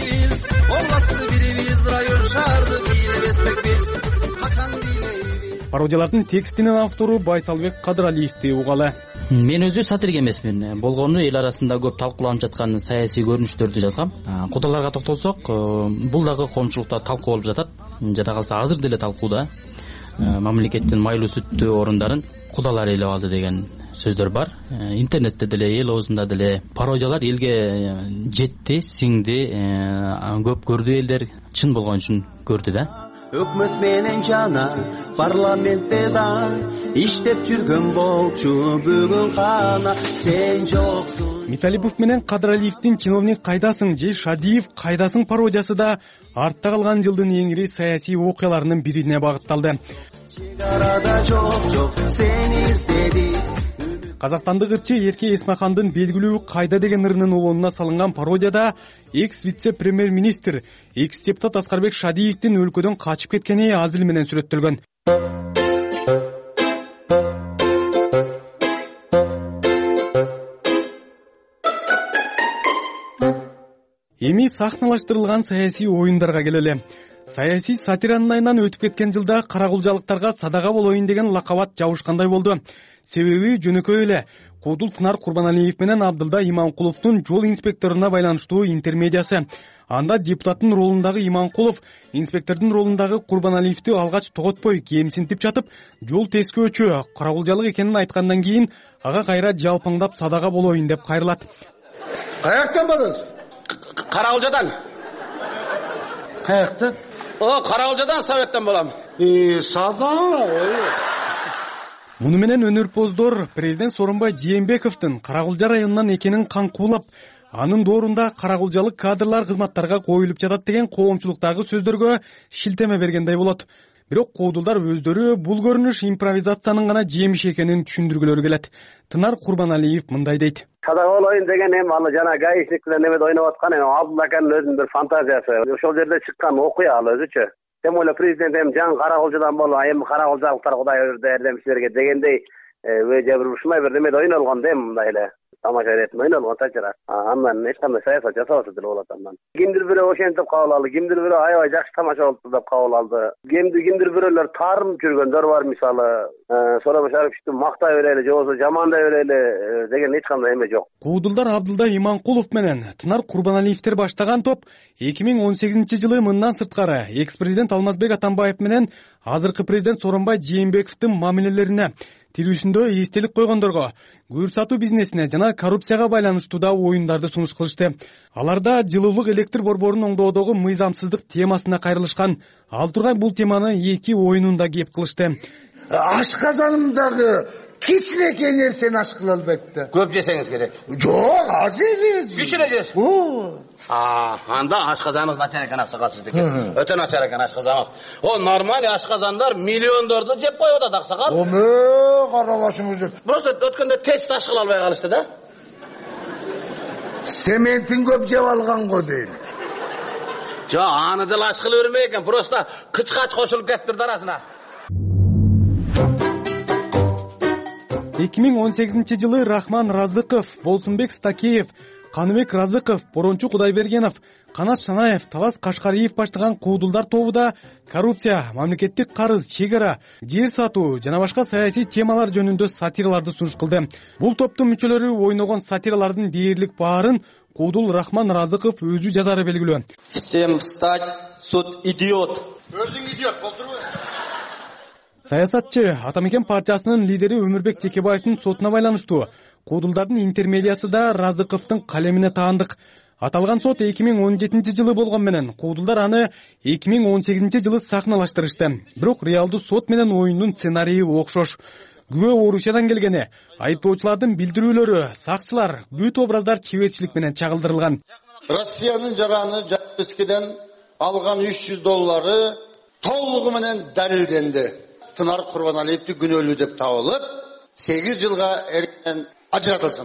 [SPEAKER 13] Бирибиз областты, бирибиз район шаарды бийлебесек биз, качан бийлейбиз. пародиялардын текстинин автору Байсалбек Кадыралиевди угалы.
[SPEAKER 12] Мен өзү сатирик эмесмин. Болгону эл арасында көп талкууланып жаткан саясий көрүнүштөрдү жазгам. Кудаларга токтолсок, бул дагы коомчулукта талкуу болуп жатат. Жада калса азыр деле талкууда. Мамлекеттин майлуу сүттүү орундарын кудалар ээлеп алды деген сөздөр бар. Интернетте деле, эл оозунда деле пародиялар элге жетти, сиңди, көп көрдү элдер, чын болгон үчүн көрдү да.
[SPEAKER 23] Өкмөт менен жана парламентте да иштеп жүргөн болчу бүгүн кана сен жоксуң.
[SPEAKER 13] Миталипов менен Кадыралиевдин «Чиновник кайдасың» же «Шадиев кайдасың» пародиясы да артта калган жылдын эң ири саясий окуяларынын бирине багытталды.
[SPEAKER 23] Чегарада жок сени издеди.
[SPEAKER 13] Казакстандык ырчы Эрке Эсмахандын белгилүү «Кайда» деген ырынын уланына салынган пародияда экс-вице-премьер-министр, экс-депутат Аскарбек Шадиевдин өлкөдөн качып кеткени аз эл менен сүрөттөлгөн. Эми сахналаштырылган саясий оюндарга келели. Саясий сатиранын айынан өтүп кеткен жылда карагулжалыктарга садага болоюн деген лакабат жабышкандай болду. Себеби жөнөкөй эле Куудул Тынар Курбаналиев менен Абдылда Иманкуловдун жол инспекторуна байланыштуу интермедиясы. Анда депутаттын ролундагы Иманкулов инспектордун ролундагы Курбаналиевди алгач тоготпой кемсинтип жатып, жол тескөөчү, карагулжалык экенин айткандан кийин ага кайра жалпаңдап садага болоюн деп кайрылат.
[SPEAKER 8] Каяктан болосуз?
[SPEAKER 7] Карагулжадан.
[SPEAKER 8] Каяктан?
[SPEAKER 7] Карагулжадан советтен болам.
[SPEAKER 8] Сада.
[SPEAKER 13] Муну менен өнөрпоздор президент Сооронбай Жээнбековдун Карагулжа районунан экенин каңкуулап, анын доорунда карагулжалык кадрлар кызматтарга коюлуп жатат деген коомчулуктагы сөздөргө шилтеме бергендей болот. Бирок куудулдар өздөрү бул көрүнүш импровизациянын гана жемиши экенин түшүндүргүлөрү келет. Тынар Курбаналиев мындай дейт.
[SPEAKER 15] Садага болоюн деген ал жана гаишник менен немеде ойноп аткан Абдулла аканын өзүнүн бир фантазиясы. Ошол жерде чыккан окуя ал өзүчө. Тем более президент жан Карагулжадан болуп, эми карагулжалыктар Кудай өрдү эрдем силерге дегендей жабыр ушундай бир немеде ойнолгон да эми мындай эле тамаша иретинде ойнолгон тачыраак. Андан эч кандай саясат жасабаса деле болот андан. Кимдир бирөө ошентип кабыл алды, кимдир бирөө аябай жакшы тамаша болупту деп кабыл алды. Кимдир бирөөлөр таарынып жүргөндөр бар, мисалы Сооронбай Шариповичти мактай берели, же болбосо жамандай берели деген эч кандай эме жок.
[SPEAKER 13] Куудулдар Абдылда Иманкулов менен Тынар Курбаналиевдер баштаган топ 2018-жылы мындан сырткары экс-президент Алмазбек Атамбаев менен азыркы президент Сооронбай Жээнбековдун мамилелерине, тирүүсүндө эстелик койгондорго, көр сатуу бизнесине жана коррупцияга байланыштуу да оюндарды сунуш кылышты. Аларда жылуулук электр борборун оңдоодогу мыйзамсыздык темасына кайрылышкан. Ал тургай бул теманы эки оюнунда кеп кылышты.
[SPEAKER 8] Ашказанымдагы кичинекей нерсени ашкыла албайт.
[SPEAKER 7] Көп жесеңиз керек.
[SPEAKER 8] Жок, аз эле.
[SPEAKER 7] Кичине жеш. Анда ашказаныңыз начар экен аксакал экен. Өтө начар экен ашказаныңыз. О, нормальный ашказандар миллиондорду жеп коюп атат аксакал.
[SPEAKER 8] Карабашыңыз.
[SPEAKER 7] Просто өткөндө тест ашкыла албай калышты да.
[SPEAKER 8] Сементин көп жеп алган го дейм.
[SPEAKER 7] Жок, аны деле ашкыла бермей экен, просто кычкач кошулуп кетти арасына.
[SPEAKER 13] 2018-жылы Рахман Разыков, Болсунбек Стакеев, Каныбек Разыков, Борончу Кудайбергенов, Канат Шанаев, Талас Кашкариев баштаган куудулдар тобуда коррупция, мамлекеттик карыз, чегара, жер сатуу жана башка саясий темалар жөнүндө сатираларды сунуш кылды. Бул топтун мүчөлөрү ойногон сатиралардын дээрлик баарын куудул Рахман Разыков өзү жазары белгилүү.
[SPEAKER 23] Всем встать, суд идиот.
[SPEAKER 8] Өзүң идиот болдурбу?
[SPEAKER 13] Саясатчы Атамекен партиясынын лидери Өмүрбек Текебаевдин сотуна байланыштуу куудулдардын интермедиясы да Разыковдун калемине таандык. Аталган сот 2017-жылы болгон менен куудулдар аны 2018-жылы сахналаштырышты. Бирок реалдуу сот менен оюндун сценарийи окшош. Күбө Орусиядан келгени, айыптоочулардын билдирүүлөрү, сакчылар, бүт образдар чеберчилик менен чагылдырылган.
[SPEAKER 8] Россиянын жараны Жапскиден алган $300 толугу менен далилденди. Тынар Курбаналиевди күнөөлүү деп табылып, 8 жылга эрктен ажыратылсын.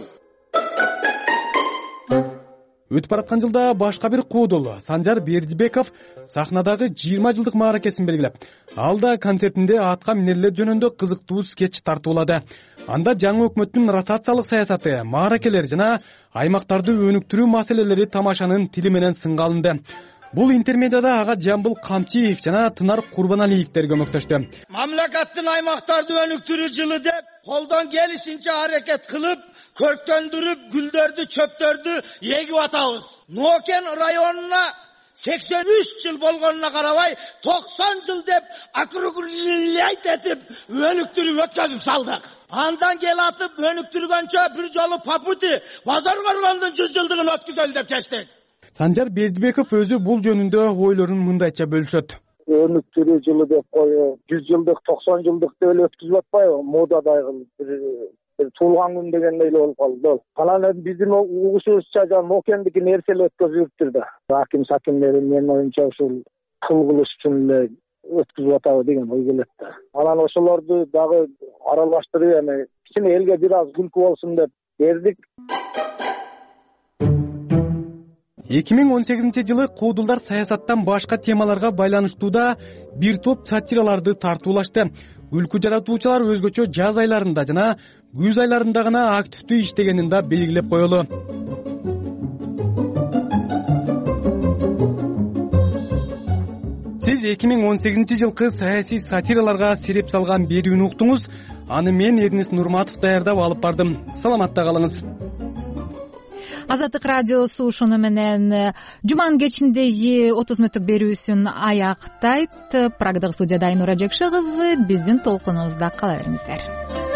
[SPEAKER 13] Өтүп бараткан жылда башка бир куудул Санжар Бердибеков сахнадагы 20 жылдык мааракесин белгилеп, ал да концертинде атка минерлер жөнүндө кызыктуу скетч тартуулады. Анда жаңы өкмөттүн ротациялык саясаты, мааракелер жана аймактарды өнүктүрүү маселелери тамашанын тили менен сынга алынды. бул интермедиада ага Жамбыл Камчиев жана Тынар Курбаналиевдер көмөктөштү.
[SPEAKER 16] Мамлекеттин аймактарды өнүктүрүү жылы деп колдон келишинче аракет кылып, көрктөндүрүп, гүлдөрдү, чөптөрдү эгип атабыз. Нокен районуна 83 жыл болгонуна карабай 90 жыл деп акруглять этип өнүктүрүп өткөзүп салдык. Андан кел атып өнүктүргөнчө бир жолу Папути базар көргөндүн 100 жылдыгын өткөзөлү деп чечтик.
[SPEAKER 13] Санжар Бердибеков өзү бул жөнүндө ойлорун мындайча бөлүшөт.
[SPEAKER 15] Өнүктүрүү жылы деп коюп, 100 жылдык, 90 жылдык деп эле өткөзүп атпайбы? Модадагы бир туулган күн дегендей эле болуп калды. Анан биздин угушубузча Нокендики нерселер өткөзүп жүрүптүр да. Аким-сакимдер менин оюмча ушул кыл кылыш үчүн эле өткөзүп атабы деген ой келет да. Анан ошолорду дагы аралаштырып, эми кичине элге бир аз күлкү болсун деп бердик.
[SPEAKER 13] 2018 жылы куудулдар саясаттан башка темаларга байланыштууда бир топ сатираларды тартуулашты. Күлкү жаратуучулар өзгөчө жаз айларында жана күз айларында гана активдүү иштегенин да белгилеп коелу. Сиз 2018 жылкы саясий сатираларга сереп салган берүүнү уктуңуз. Аны мен Эрнест Нурматов даярдап алып бардым. Саламатта калыңыз.
[SPEAKER 1] Азаттык радиосу ушуну менен жуманын кечиндеги 30 мүнөттүк берүүсүн аяктайт. Прагдагы студияда Айнура Жекши кызы, биздин толкунубузда кала бериңиздер.